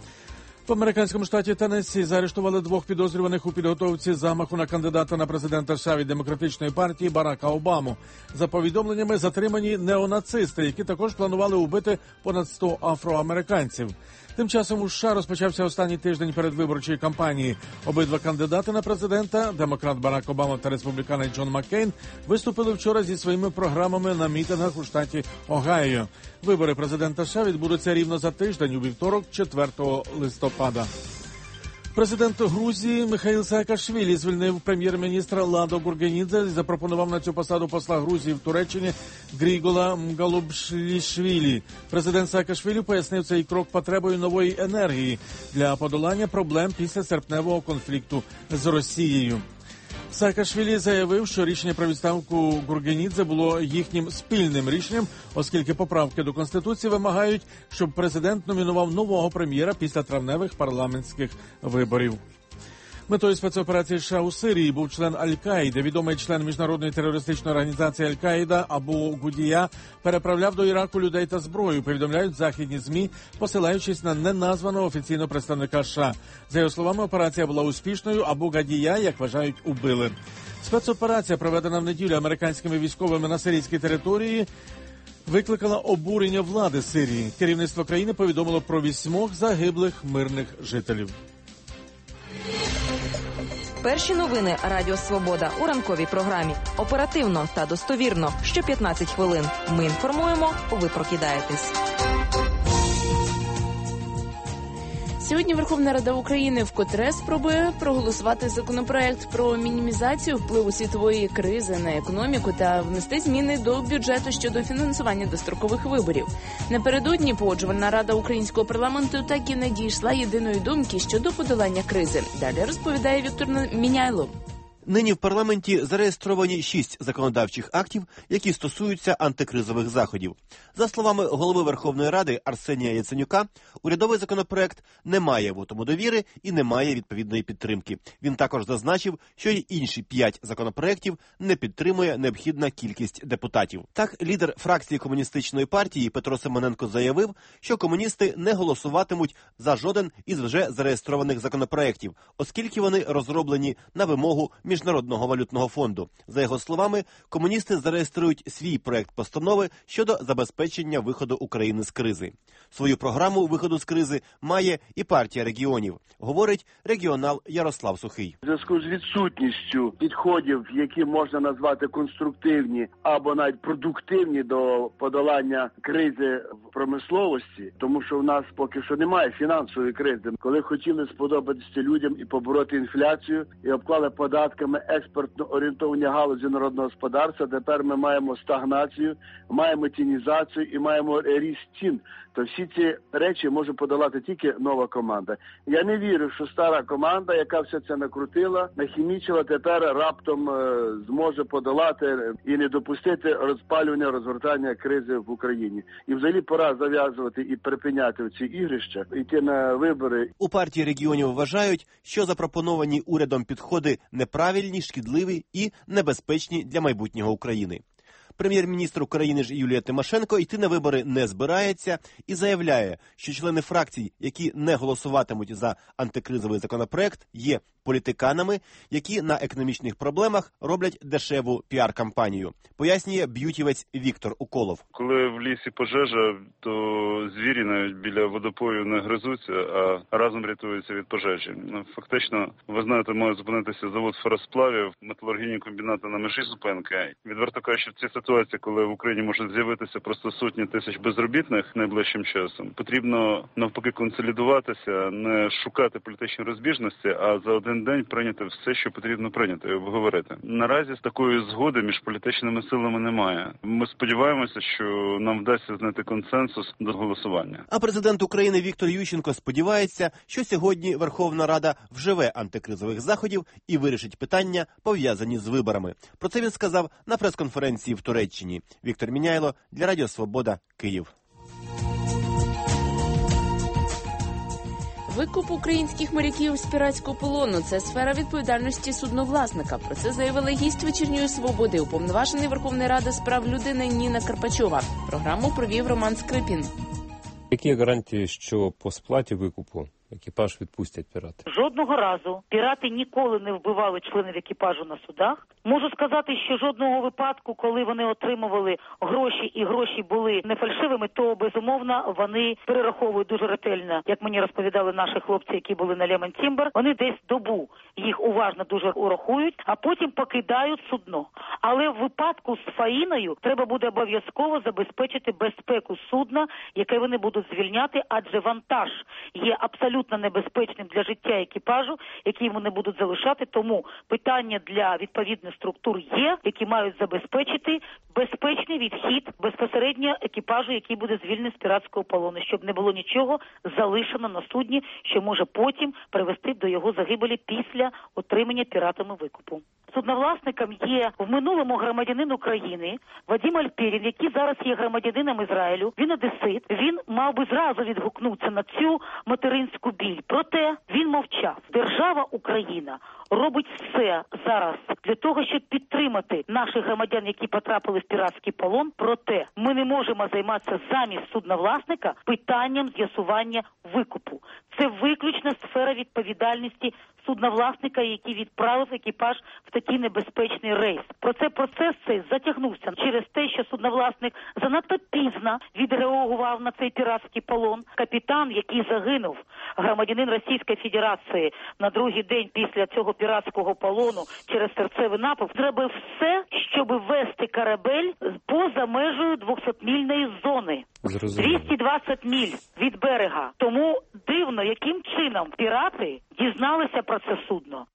В американському штаті Теннессі заарештували двох підозрюваних у підготовці замаху на кандидата на президента США від Демократичної партії Барака Обаму. За повідомленнями, затримані неонацисти, які також планували убити понад сто афроамериканців. Тим часом у США розпочався останній тиждень передвиборчої кампанії. Обидва кандидати на президента, демократ Барак Обама та республіканець Джон Маккейн, виступили вчора зі своїми програмами на мітингах у штаті Огайо. Вибори президента США відбудуться рівно за тиждень, у вівторок, четвертого листопада. Президент Грузії Михаїл Саакашвілі звільнив прем'єр-міністра Ладо Гургенідзе і запропонував на цю посаду посла Грузії в Туреччині Грігола Мгалубшлішвілі. Президент Саакашвілі пояснив цей крок потребою нової енергії для подолання проблем після серпневого конфлікту з Росією. Саакашвілі заявив, що рішення про відставку Гургенідзе було їхнім спільним рішенням, оскільки поправки до Конституції вимагають, щоб президент номінував нового прем'єра після травневих парламентських виборів. Метою спецоперації США у Сирії був член Аль-Каїди. Відомий член міжнародної терористичної організації Аль-Каїда Абу Гудія переправляв до Іраку людей та зброю, повідомляють західні ЗМІ, посилаючись на неназваного офіційного представника США. За його словами, операція була успішною, Абу Гудія, як вважають, убили. Спецоперація, проведена в неділю американськими військовими на сирійській території, викликала обурення влади Сирії. Керівництво країни повідомило про вісьмох загиблих мирних жителів. Перші новини Радіо Свобода у ранковій програмі. Оперативно та достовірно. Що п'ятнадцять хвилин. Ми інформуємо, ви прокидаєтесь. Сьогодні Верховна Рада України вкотре спробує проголосувати законопроект про мінімізацію впливу світової кризи на економіку та внести зміни до бюджету щодо фінансування дострокових виборів. Напередодні Погоджувальна рада українського парламенту так і не дійшла єдиної думки щодо подолання кризи. Далі розповідає Віктор Міняйло. Нині в парламенті зареєстровані шість законодавчих актів, які стосуються антикризових заходів. За словами голови Верховної Ради Арсенія Яценюка, урядовий законопроект не має вотуму довіри і не має відповідної підтримки. Він також зазначив, що й інші п'ять законопроектів не підтримує необхідна кількість депутатів. Так, лідер фракції Комуністичної партії Петро Симоненко заявив, що комуністи не голосуватимуть за жоден із вже зареєстрованих законопроектів, оскільки вони розроблені на вимогу Міжнародного валютного фонду. За його словами, комуністи зареєструють свій проект постанови щодо забезпечення виходу України з кризи. Свою програму виходу з кризи має і партія регіонів, говорить регіонал Ярослав Сухий. У зв'язку з відсутністю підходів, які можна назвати конструктивні або навіть продуктивні до подолання кризи в промисловості, тому що в нас поки що немає фінансової кризи. Коли хотіли сподобатися людям і побороти інфляцію, і обклали податками експортно орієнтовані галузі народного господарства, тепер ми маємо стагнацію, маємо тінізацію і маємо ріст цін. То всі ці речі може подолати тільки нова команда. Я не вірю, що стара команда, яка все це накрутила, нахімічила, тепер раптом е, зможе подолати і не допустити розпалювання, розгортання кризи в Україні. І взагалі пора зав'язувати і припиняти ці ігрища, йти на вибори. У партії регіонів вважають, що запропоновані урядом підходи неправильні, шкідливі і небезпечні для майбутнього України. Прем'єр-міністр України ж Юлія Тимошенко йти на вибори не збирається і заявляє, що члени фракцій, які не голосуватимуть за антикризовий законопроект, є політиканами, які на економічних проблемах роблять дешеву піар-кампанію, пояснює б'ютівець Віктор Уколов. Коли в лісі пожежа, то звірі навіть біля водопою не гризуться, а разом рятуються від пожежі. Фактично, ви знаєте, має зупинитися завод феросплавів, металургійні комбінати на межі зупинки. Відверто кажучи, в цій ситуації, коли в Україні можуть з'явитися просто сотні тисяч безробітних найближчим часом, потрібно навпаки консолідуватися, не шукати політичні розбіжності, а за один день прийняти все, що потрібно прийняти і обговорити. Наразі з такої згоди між політичними силами немає. Ми сподіваємося, що нам вдасться знайти консенсус до голосування. А президент України Віктор Ющенко сподівається, що сьогодні Верховна Рада вживе антикризових заходів і вирішить питання, пов'язані з виборами. Про це він сказав на прес-конференції в Туреччині. Віктор Міняйло для Радіо Свобода, Київ. Викуп українських моряків з піратського полону – це сфера відповідальності судновласника. Про це заявила гість «Вечірньої свободи» уповноважений Верховної Ради з прав людини Ніна Карпачова. Програму провів Роман Скрипін. Які гарантії, що по сплаті викупу екіпаж відпустять пірати? Жодного разу пірати ніколи не вбивали членів екіпажу на судах. Можу сказати, що жодного випадку, коли вони отримували гроші і гроші були не фальшивими, то безумовно вони перераховують дуже ретельно, як мені розповідали наші хлопці, які були на Лемон Тімбер. Вони десь добу їх уважно дуже урахують, а потім покидають судно. Але в випадку з Фаїною треба буде обов'язково забезпечити безпеку судна, яке вони будуть звільняти, адже вантаж є абсолютно небезпечним для життя екіпажу, який вони будуть залишати. Тому питання для відповідних структур є, які мають забезпечити безпечний відхід безпосередньо екіпажу, який буде звільнений з піратського полону, щоб не було нічого залишено на судні, що може потім привести до його загибелі після отримання піратами викупу. Судновласником є в минулому громадянин України Вадим Альперін, який зараз є громадянином Ізраїлю. Він одесит. Він мав би зразу відгукнутися на цю материнську спочатку біль. Проте він мовчав. Держава Україна робить все зараз для того, щоб підтримати наших громадян, які потрапили в піратський полон. Проте ми не можемо займатися замість судновласника питанням з'ясування викупу. Це виключна сфера відповідальності судновласника, який відправив екіпаж в такий небезпечний рейс. Проте процес цей затягнувся через те, що судновласник занадто пізно відреагував на цей піратський полон. Капітан, який загинув, громадянин Російської Федерації, на другий день після цього піратського полону через серцевий напад, зробив все, щоб вести корабель поза межею двохсотмільної зони. двісті двадцять міль від берега. Тому дивно, яким чином пірати дізналися про це судно.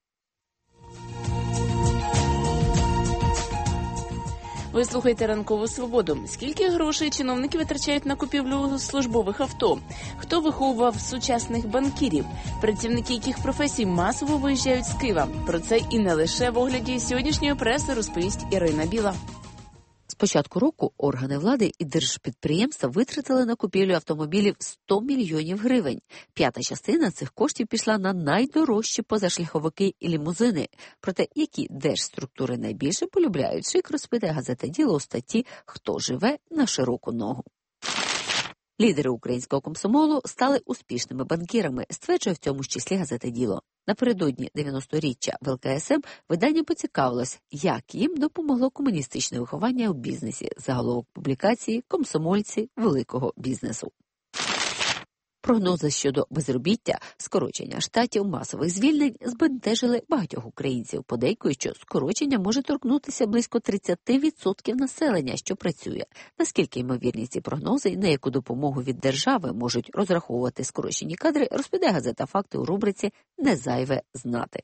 Ви слухаєте «Ранкову свободу». Скільки грошей чиновники витрачають на купівлю службових авто? Хто виховував сучасних банкірів? Працівники яких професій масово виїжджають з Києва? Про це і не лише в огляді сьогоднішньої преси розповість Ірина Біла. З початку року органи влади і держпідприємства витратили на купівлю автомобілів сто мільйонів гривень. П'ята частина цих коштів пішла на найдорожчі позашляховики і лімузини. Проте, які держструктури найбільше полюбляють, шик розпитає газета «Діло» у статті «Хто живе на широку ногу». Лідери українського комсомолу стали успішними банкірами, стверджує в цьому ж числі газета «Діло». Напередодні дев'яносторіччя в ел ка ес ем видання поцікавилось, як їм допомогло комуністичне виховання у бізнесі, заголовок публікації «Комсомольці великого бізнесу». Прогнози щодо безробіття, скорочення штатів, масових звільнень збентежили багатьох українців. Подейкують, що скорочення може торкнутися близько тридцять відсотків населення, що працює. Наскільки ймовірні ці прогнози і на яку допомогу від держави можуть розраховувати скорочені кадри, розповідає газета «Факти» у рубриці «Не зайве знати».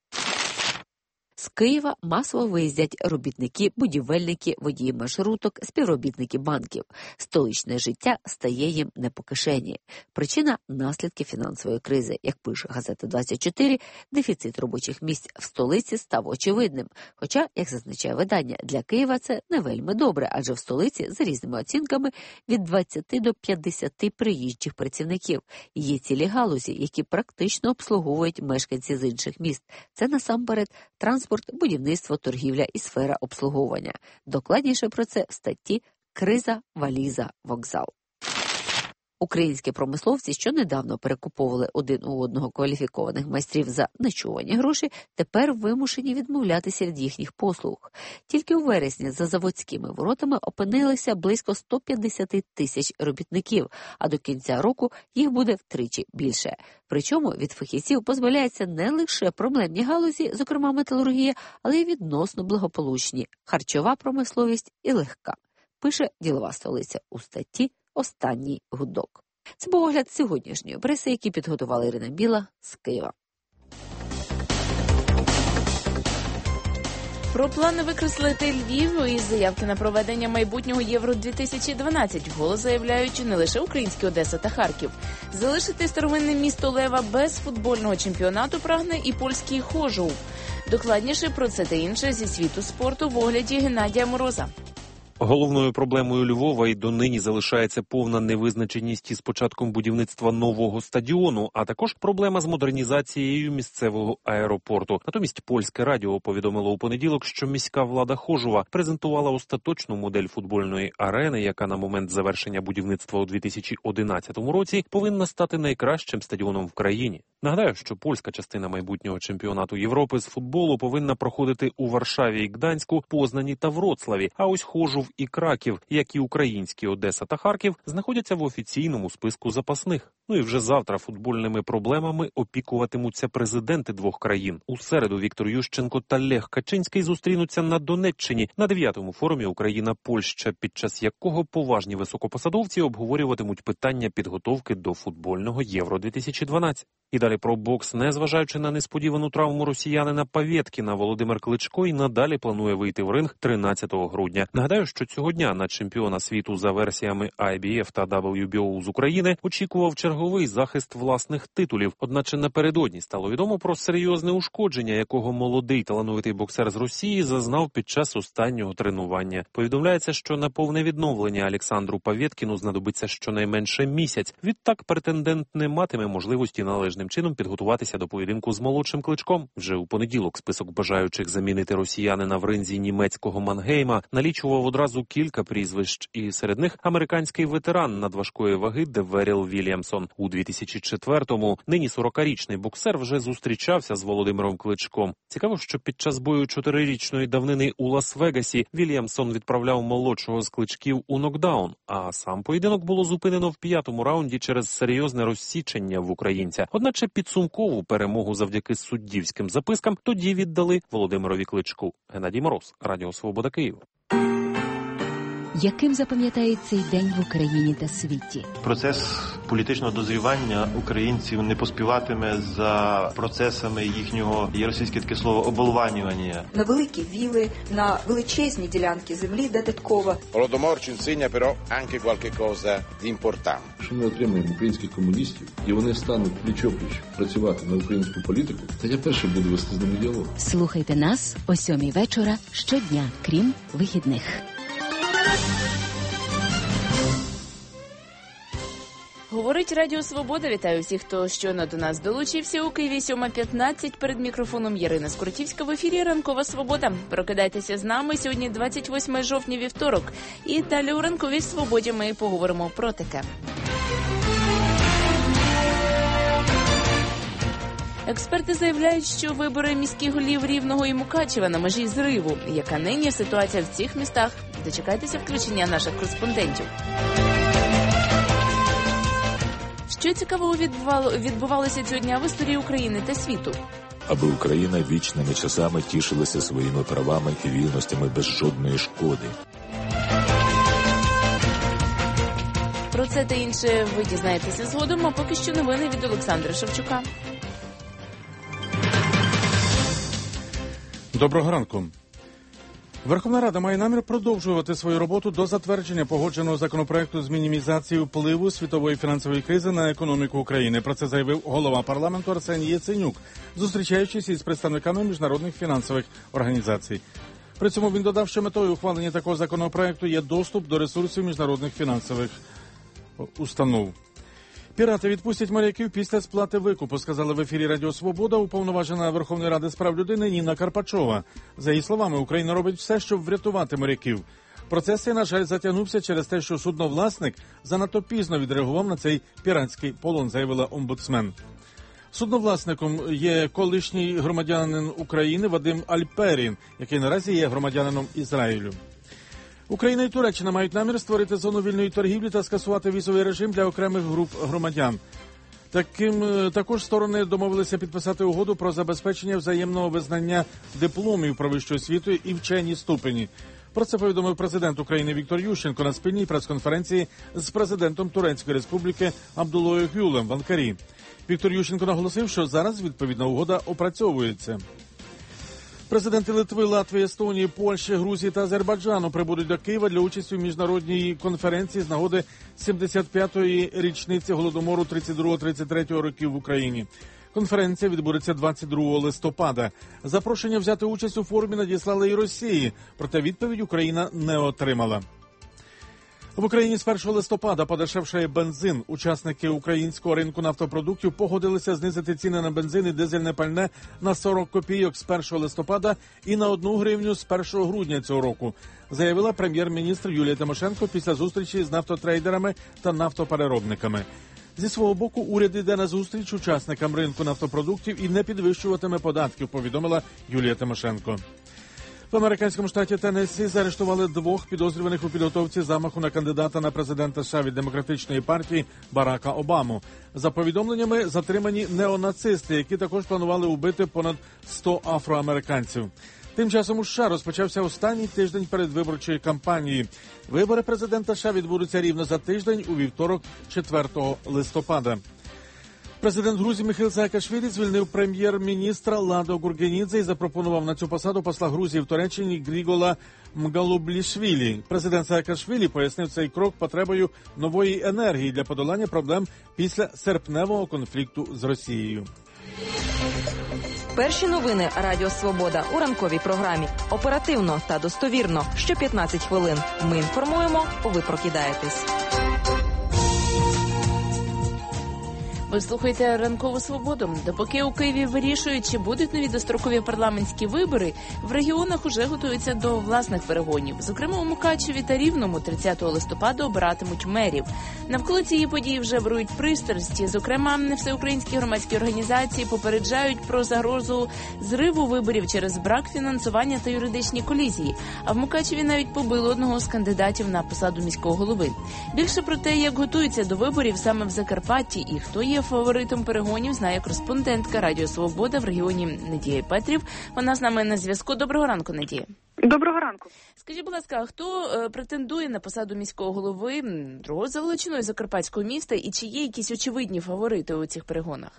З Києва масово виїздять робітники, будівельники, водії маршруток, співробітники банків. Столичне життя стає їм не по кишені. Причина – наслідки фінансової кризи. Як пише газета «двадцять чотири», дефіцит робочих місць в столиці став очевидним. Хоча, як зазначає видання, для Києва це не вельми добре, адже в столиці, за різними оцінками, від двадцяти до п'ятдесяти приїжджих працівників. Є цілі галузі, які практично обслуговують мешканці з інших міст. Це насамперед транспорт, будівництво, торгівля і сфера обслуговування. Докладніше про це в статті «Криза, валіза, вокзал». Українські промисловці, що недавно перекуповували один у одного кваліфікованих майстрів за нечувані гроші, тепер вимушені відмовлятися від їхніх послуг. Тільки у вересні за заводськими воротами опинилися близько сто п'ятдесят тисяч робітників, а до кінця року їх буде втричі більше. Причому від фахівців позбавляються не лише проблемні галузі, зокрема металургія, але й відносно благополучні – харчова промисловість і легка. Пише «Ділова столиця» у статті «Останній гудок». Це був огляд сьогоднішньої преси, який підготувала Ірина Біла з Києва. Про плани викреслити Львів із заявки на проведення майбутнього Євро дві тисячі дванадцять вголос заявляють не лише українські Одеса та Харків. Залишити старовинне місто Лева без футбольного чемпіонату прагне і польський Хожув. Докладніше про це та інше зі світу спорту в огляді Геннадія Мороза. Головною проблемою Львова і донині залишається повна невизначеність із початком будівництва нового стадіону, а також проблема з модернізацією місцевого аеропорту. Натомість польське радіо повідомило у понеділок, що міська влада Хожува презентувала остаточну модель футбольної арени, яка на момент завершення будівництва у дві тисячі одинадцятому році повинна стати найкращим стадіоном в країні. Нагадаю, що польська частина майбутнього чемпіонату Європи з футболу повинна проходити у Варшаві і Гданську, Познані та Вроцлаві, а ось Хожув і Краків, як і українські Одеса та Харків, знаходяться в офіційному списку запасних. Ну і вже завтра футбольними проблемами опікуватимуться президенти двох країн. У середу Віктор Ющенко та Лех Качинський зустрінуться на Донеччині на дев'ятому форумі Україна-Польща, під час якого поважні високопосадовці обговорюватимуть питання підготовки до футбольного Євро дві тисячі дванадцять. І далі про бокс. Незважаючи на несподівану травму росіянина Павєткіна, Володимир Кличко і надалі планує вийти в ринг тринадцятого грудня. Нагадаю, що цього дня на чемпіона світу за версіями ай бі еф та дабл ю бі о з України очікував черговий захист власних титулів. Одначе напередодні стало відомо про серйозне ушкодження, якого молодий талановитий боксер з Росії зазнав під час останнього тренування. Повідомляється, що на повне відновлення Олександру Павєткіну знадобиться щонайменше місяць. Відтак претендент не матиме можливості належним чином підготуватися до поєдинку з молодшим Кличком. Вже у понеділок список бажаючих замінити росіянина в ринзі німецького Мангейма налічував одразу кілька прізвищ, і серед них американський ветеран надважкої ваги Деверіл Вільямсон. У дві тисячі четвертому нині сорокарічний боксер вже зустрічався з Володимиром Кличком. Цікаво, що під час бою чотирирічної давнини у Лас-Вегасі Вільямсон відправляв молодшого з Кличків у нокдаун, а сам поєдинок було зупинено в п'ятому раунді через серйозне розсічення в українця. Одначе підсумкову перемогу завдяки суддівським запискам тоді віддали Володимирові Кличку. Геннадій Мороз, Радіо Свобода, Київ. Яким запам'ятає цей день в Україні та світі? Процес політичного дозрівання українців не поспіватиме за процесами їхнього, є російське таке слово, оболванювання. На великі віли, на величезні ділянки землі додатково. Голодомор ci insegna però anche qualche cosa di importante. Якщо ми отримаємо українських комуністів, і вони стануть пліч-о-пліч працювати на українську політику, то я перший буду вести з ними діалог. Слухайте нас о сьомій вечора щодня, крім вихідних. Говорить Радіо Свобода. Вітаю всіх, хто щойно до нас долучився. У Києві сьома п'ятнадцять. Перед мікрофоном Ярина Скоротівська. В ефірі «Ранкова Свобода». Прокидайтеся з нами. Сьогодні двадцять восьмого жовтня, вівторок. І далі у «Ранковій Свободі» ми поговоримо про таке. Експерти заявляють, що вибори міських голів Рівного і Мукачева на межі зриву. Яка нині ситуація в цих містах? Дочекайтеся включення наших кореспондентів. Що цікавого відбувалося цього дня в історії України та світу? Аби Україна вічними часами тішилася своїми правами і вільностями без жодної шкоди. Про це та інше ви дізнаєтеся згодом, а поки що новини від Олександра Шевчука. Доброго ранку. Верховна Рада має намір продовжувати свою роботу до затвердження погодженого законопроекту з мінімізації впливу світової фінансової кризи на економіку України. Про це заявив голова парламенту Арсеній Яценюк, зустрічаючись із представниками міжнародних фінансових організацій. При цьому він додав, що метою ухвалення такого законопроекту є доступ до ресурсів міжнародних фінансових установ. Пірати відпустять моряків після сплати викупу, сказала в ефірі Радіо Свобода уповноважена Верховної Ради з прав людини Ніна Карпачова. За її словами, Україна робить все, щоб врятувати моряків. Процес, на жаль, затягнувся через те, що судновласник занадто пізно відреагував на цей піратський полон, заявила омбудсмен. Судновласником є колишній громадянин України Вадим Альперін, який наразі є громадянином Ізраїлю. Україна і Туреччина мають намір створити зону вільної торгівлі та скасувати візовий режим для окремих груп громадян. Таким також сторони домовилися підписати угоду про забезпечення взаємного визнання дипломів про вищу освіту і вчені ступені. Про це повідомив президент України Віктор Ющенко на спільній прес-конференції з президентом Турецької республіки Абдуллою Гюлем в Анкарі. Віктор Ющенко наголосив, що зараз відповідна угода опрацьовується. Президенти Литви, Латвії, Естонії, Польщі, Грузії та Азербайджану прибудуть до Києва для участі в міжнародній конференції з нагоди сімдесят п'ятої річниці Голодомору тридцять другого тридцять третього років в Україні. Конференція відбудеться двадцять другого листопада. Запрошення взяти участь у форумі надіслали і Росії, проте відповідь Україна не отримала. В Україні з першого листопада подешевшає бензин. Учасники українського ринку нафтопродуктів погодилися знизити ціни на бензин і дизельне пальне на сорок копійок з першого листопада і на одну гривню з першого грудня цього року, заявила прем'єр-міністр Юлія Тимошенко після зустрічі з нафтотрейдерами та нафтопереробниками. Зі свого боку, уряд іде на зустріч учасникам ринку нафтопродуктів і не підвищуватиме податків, повідомила Юлія Тимошенко. В американському штаті Теннессі заарештували двох підозрюваних у підготовці замаху на кандидата на президента США від демократичної партії Барака Обаму. За повідомленнями, затримані неонацисти, які також планували убити понад сто афроамериканців. Тим часом у США розпочався останній тиждень передвиборчої кампанії. Вибори президента США відбудуться рівно за тиждень у вівторок, четвертого листопада. Президент Грузії Михаил Саакашвілі звільнив прем'єр-міністра Ладо Гургенідзе і запропонував на цю посаду посла Грузії в Туреччині Грігола Мгалублішвілі. Президент Саакашвілі пояснив цей крок потребою нової енергії для подолання проблем після серпневого конфлікту з Росією. Перші новини Радіо Свобода у ранковій програмі. Оперативно та достовірно. Що п'ятнадцять хвилин. Ми інформуємо, ви прокидаєтесь. Ви слухаєте «Ранкову свободу». Допоки у Києві вирішують, чи будуть нові дострокові парламентські вибори, в регіонах уже готуються до власних перегонів. Зокрема, у Мукачеві та Рівному тридцятого листопада обиратимуть мерів. Навколо цієї події вже вирують пристрасті. Зокрема, всеукраїнські громадські організації попереджають про загрозу зриву виборів через брак фінансування та юридичні колізії. А в Мукачеві навіть побили одного з кандидатів на посаду міського голови. Більше про те, як готуються до виборів саме в Закарпатті і хто є фаворитом перегонів, знає кореспондентка Радіо Свобода в регіоні Надія Петрів. Вона з нами на зв'язку. Доброго ранку, Надія. Доброго ранку. Скажіть, будь ласка, хто е, претендує на посаду міського голови другого за величиною закарпатського міста і чи є якісь очевидні фаворити у цих перегонах?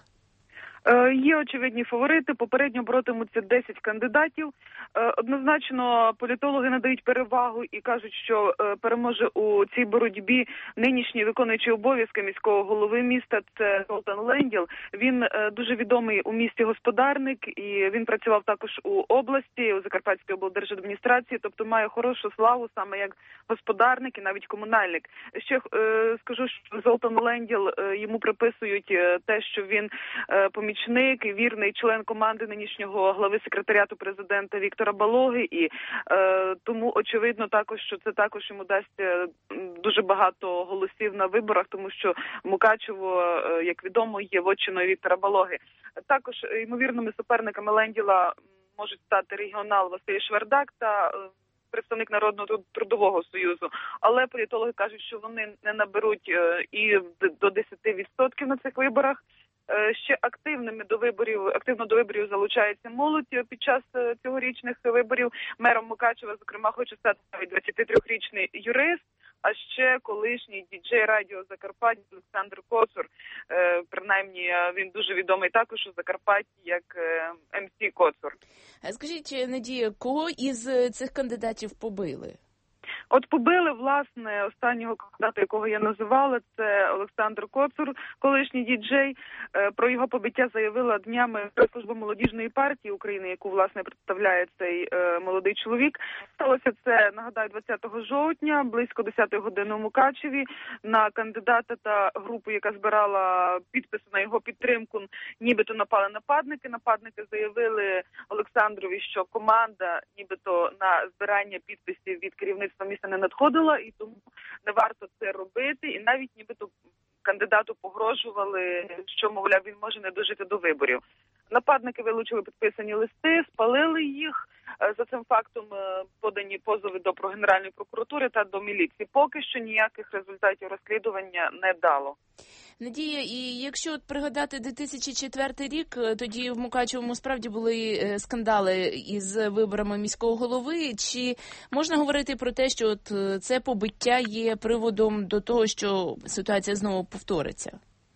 Е, є очевидні фаворити. Попередньо боротимуться десять кандидатів. Е, однозначно політологи надають перевагу і кажуть, що е, переможе у цій боротьбі нинішній виконуючий обов'язки міського голови міста. Це Золтан Ленділ. Він е, дуже відомий у місті господарник і він працював також у області, у Закарпатській облдержадміністрації, тобто має хорошу славу саме як господарник і навіть комунальник. Ще е, скажу, що Золтан Ленділ, е, йому приписують е, те, що він е, помічник і вірний член команди нинішнього глави секретаріату президента Віктора Балоги, і е, тому очевидно також, що це також йому дасть е, дуже багато голосів на виборах, тому що Мукачево, е, як відомо, є вотчиною Віктора Балоги. Також ймовірними суперниками Ленділа можуть стати регіонал Василь Швердак та е, представник Народного трудового союзу, але політологи кажуть, що вони не наберуть е, і до десять відсотків на цих виборах. Ще активними до виборів, активно до виборів залучається молодь під час цьогорічних виборів. Мером Мукачева, зокрема, хоче стати двадцятитрирічний юрист, а ще колишній діджей радіо Закарпаття Олександр Коцур. Принаймні, він дуже відомий також у Закарпатті як ем сі Коцур. Скажіть, Надія, кого із цих кандидатів побили? От побили, власне, останнього кандидата, якого я називала, це Олександр Коцур, колишній діджей. Про його побиття заявила днями прес-служба молодіжної партії України, яку, власне, представляє цей е, молодий чоловік. Сталося це, нагадаю, двадцятого жовтня, близько десятої години у Мукачеві. На кандидата та групу, яка збирала підписи на його підтримку, нібито напали нападники. Нападники заявили Олександрові, що команда нібито на збирання підписів від керівництва міста не надходила, і тому не варто це робити. І навіть нібито кандидату погрожували, що, мовляв, він може не дожити до виборів. Нападники вилучили підписані листи, спалили їх. За цим фактом подані позови до Генеральної прокуратури та до міліції. Поки що ніяких результатів розслідування не дало. Надія, і якщо от пригадати дві тисячі четвертий рік, тоді в Мукачевому справді були скандали із виборами міського голови. Чи можна говорити про те, що от це побиття є приводом до того, що ситуація знову повториться?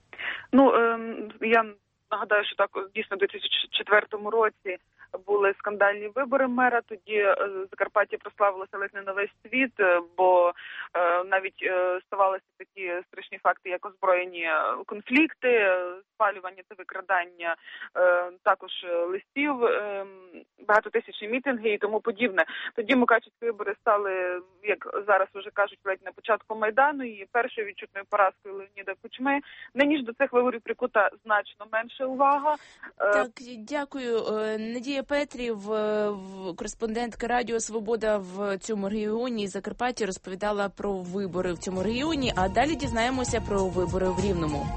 Ну, ем, я нагадаю, що так дійсно в дві тисячі четвертому році були скандальні вибори мера, тоді Закарпаття прославилося ледь не на весь світ, бо е, навіть е, ставалися такі страшні факти, як озброєні конфлікти, спалювання та викрадання е, також листів, е, багатотисячні мітинги і тому подібне. Тоді мукачевські вибори стали, як зараз вже кажуть, ледь на початку Майдану, і першою відчутною поразкою Леоніда Кучми. Нині ж до цих виборів прикута значно менше увага. Так, дякую. Надія Петрів, кореспондентка Радіо Свобода в цьому регіоні Закарпатті, розповідала про вибори в цьому регіоні, а далі дізнаємося про вибори в Рівному.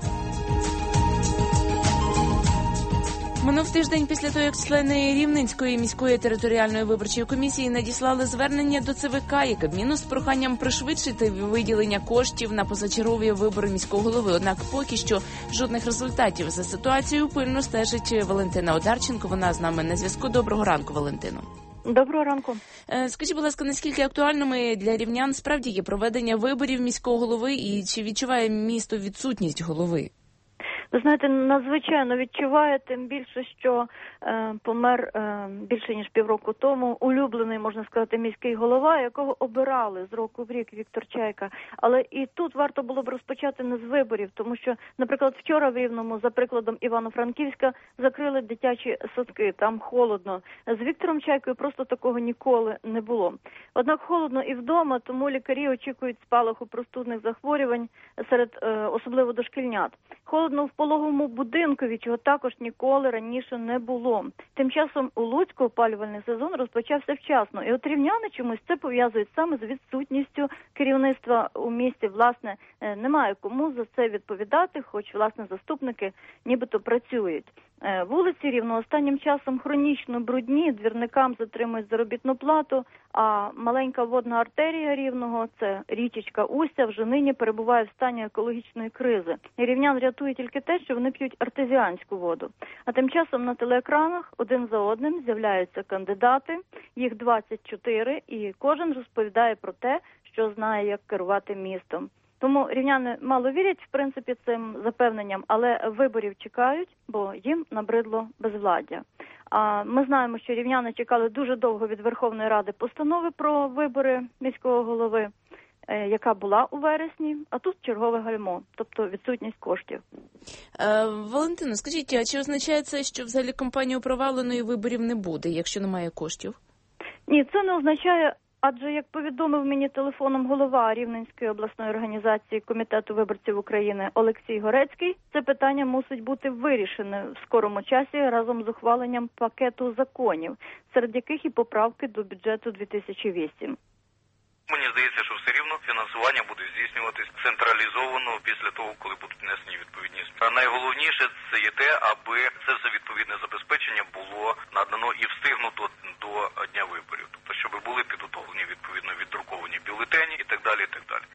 Минув тиждень після того, як члени Рівненської міської територіальної виборчої комісії надіслали звернення до ЦВК і Кабміну з проханням пришвидшити виділення коштів на позачергові вибори міського голови. Однак поки що жодних результатів. За ситуацією пильно стежить Валентина Одарченко. Вона з нами на зв'язку. Доброго ранку, Валентино. Доброго ранку. Скажіть, будь ласка, наскільки актуальними для рівнян справді є проведення виборів міського голови і чи відчуває місто відсутність голови? Ви знаєте, надзвичайно відчуваю, тим більше, що е, помер е, більше ніж півроку тому улюблений, можна сказати, міський голова, якого обирали з року в рік, Віктор Чайка. Але і тут варто було б розпочати не з виборів, тому що, наприклад, вчора в Рівному, за прикладом Івано-Франківська, закрили дитячі садки, там холодно. З Віктором Чайкою просто такого ніколи не було. Однак холодно і вдома, тому лікарі очікують спалаху простудних захворювань серед е, особливо дошкільнят. Холодно в пологовому будинкові, чого також ніколи раніше не було. Тим часом у Луцьку опалювальний сезон розпочався вчасно. І от рівняни чомусь це пов'язують саме з відсутністю керівництва у місті. Власне, немає кому за це відповідати, хоч, власне, заступники нібито працюють. Вулиці Рівно останнім часом хронічно брудні, двірникам затримують заробітну плату, а маленька водна артерія Рівного, це річечка Устя, вже нині перебуває в стані екологічної кризи. І рівнян рятує тільки те, що вони п'ють артезіанську воду. А тим часом на телеекранах один за одним з'являються кандидати, їх двадцять чотири, і кожен розповідає про те, що знає, як керувати містом. Тому рівняни мало вірять, в принципі, цим запевненням, але виборів чекають, бо їм набридло безвладдя. А ми знаємо, що рівняни чекали дуже довго від Верховної Ради постанови про вибори міського голови, яка була у вересні, а тут чергове гальмо, тобто відсутність коштів. Е, Валентино, скажіть, а чи означає це, що взагалі кампанію провалено і виборів не буде, якщо немає коштів? Ні, це не означає. Адже, як повідомив мені телефоном голова Рівненської обласної організації Комітету виборців України Олексій Горецький, це питання мусить бути вирішене в скорому часі разом з ухваленням пакету законів, серед яких і поправки до бюджету дві тисячі восьмого. Мені здається, що все рівно фінансування буде здійснюватись централізовано після того, коли будуть внесені відповідні зміни. А найголовніше це є те, аби це все відповідне забезпечення було надано і встигнуто до дня виборів. Тобто, щоб були підготовлені відповідно віддруковані бюлетені і так далі, і так далі.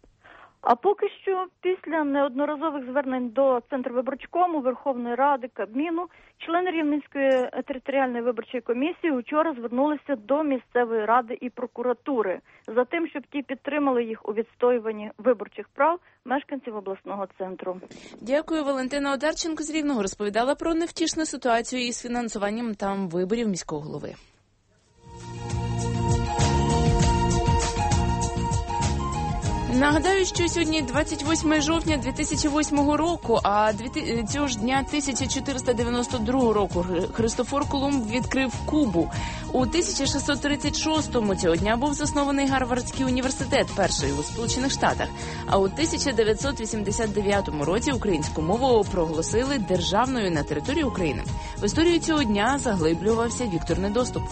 А поки що, після неодноразових звернень до Центрвиборчкому, Верховної Ради, Кабміну, члени Рівненської територіальної виборчої комісії вчора звернулися до місцевої ради і прокуратури за тим, щоб ті підтримали їх у відстоюванні виборчих прав мешканців обласного центру. Дякую. Валентина Одарченко з Рівного розповідала про невтішну ситуацію із фінансуванням там виборів міського голови. Нагадаю, що сьогодні двадцять восьме жовтня дві тисячі восьмого року, а цього ж дня тисяча чотириста дев'яносто другого року Христофор Колумб відкрив Кубу. У тисяча шістсот тридцять шостому цього дня був заснований Гарвардський університет, перший у Сполучених Штатах. А у тисяча дев'ятсот вісімдесят дев'ятому році українську мову проголосили державною на території України. В історію цього дня заглиблювався Віктор Недоступ.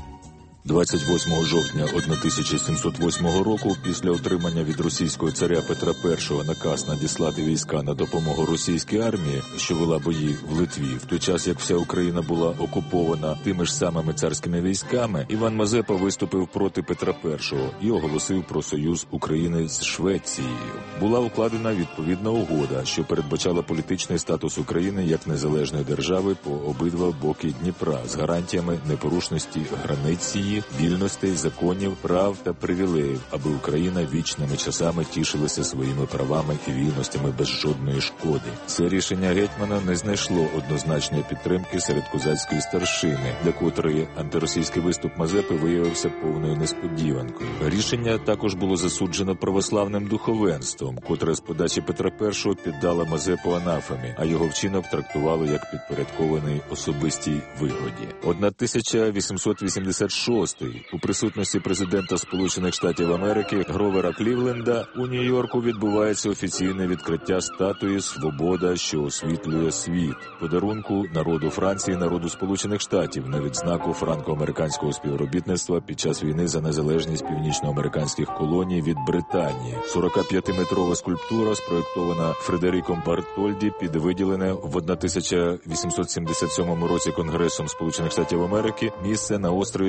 двадцять восьмого жовтня тисяча сімсот восьмого року, після отримання від російського царя Петра І наказ надіслати війська на допомогу російській армії, що вела бої в Литві, в той час, як вся Україна була окупована тими ж самими царськими військами, Іван Мазепа виступив проти Петра І і оголосив про союз України з Швецією. Була укладена відповідна угода, що передбачала політичний статус України як незалежної держави по обидва боки Дніпра з гарантіями непорушності границь її, вільностей, законів, прав та привілеїв, аби Україна вічними часами тішилася своїми правами і вільностями без жодної шкоди. Це рішення гетьмана не знайшло однозначної підтримки серед козацької старшини, для котрої антиросійський виступ Мазепи виявився повною несподіванкою. Рішення також було засуджено православним духовенством, котре з подачі Петра І піддало Мазепу анафемі, а його вчинок трактувало як підпорядкований особистій вигоді. тисяча вісімсот вісімдесят шостий у присутності президента Сполучених Штатів Америки Гровера Клівленда у Нью-Йорку відбувається офіційне відкриття статуї «Свобода, що освітлює світ», подарунку народу Франції, народу Сполучених Штатів на відзнаку франко-американського співробітництва під час війни за незалежність північноамериканських колоній від Британії. сорокап'ятиметрова скульптура, спроєктована Фредеріком Бартольді, підвиділене в тисяча вісімсот сімдесят сьомому році Конгресом Сполучених Штатів Америки місце на острові Бедлем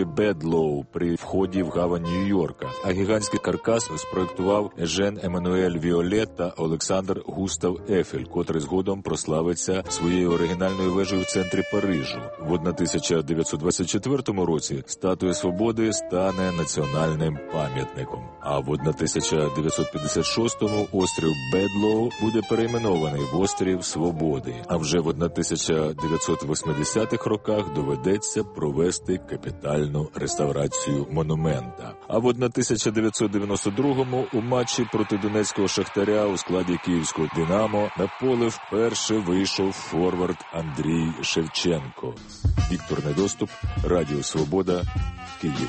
Бедлоу при вході в гавань Нью-Йорка. А гігантський каркас спроектував Ежен Еммануель Віолет та Олександр Густав Ефель, котрий згодом прославиться своєю оригінальною вежею в центрі Парижу. В тисяча дев'ятсот двадцять четвертому році Статуя Свободи стане національним пам'ятником. А в тисяча дев'ятсот п'ятдесят шостому острів Бедлоу буде перейменований в Острів Свободи. А вже в тисяча дев'ятсот восьмидесятих роках доведеться провести капітальну реставрацію монумента. А в тисяча дев'ятсот дев'яносто другому у матчі проти Донецького Шахтаря у складі Київського Динамо на поле вперше вийшов форвард Андрій Шевченко. Віктор Недоступ, Радіо Свобода, Київ.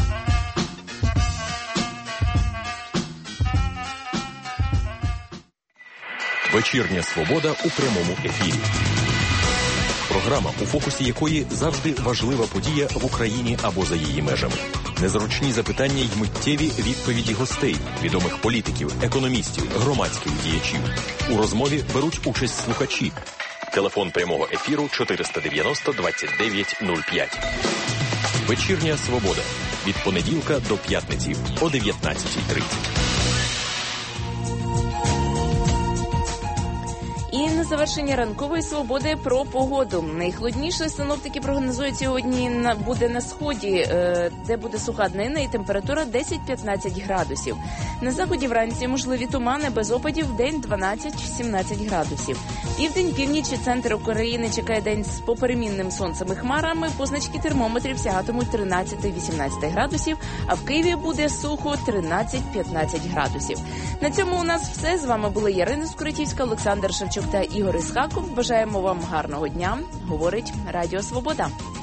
Вечірня Свобода у прямому ефірі. Програма, у фокусі якої завжди важлива подія в Україні або за її межами. Незручні запитання й миттєві відповіді гостей, відомих політиків, економістів, громадських діячів. У розмові беруть участь слухачі. Телефон прямого ефіру чотириста дев'яносто двадцять дев'ять нуль п'ять. Вечірня Свобода. Від понеділка до п'ятниці о дев'ятнадцятій тридцять. І на завершення ранкової свободи про погоду. Найхолодніше синоптики прогнозують сьогодні на, буде на сході, е, де буде суха днина і температура десять-п'ятнадцять градусів. На заході вранці можливі тумани без опадів, вдень дванадцять-сімнадцять градусів. Південь, північ і центр України чекає день з поперемінним сонцем і хмарами. Позначки термометрів сягатимуть тринадцять-вісімнадцять градусів, а в Києві буде сухо тринадцять-п'ятнадцять градусів. На цьому у нас все. З вами були Ярина Скоротівська, Олександр Шевчук та Ігор Ісхаков. Бажаємо вам гарного дня. Говорить Радіо Свобода.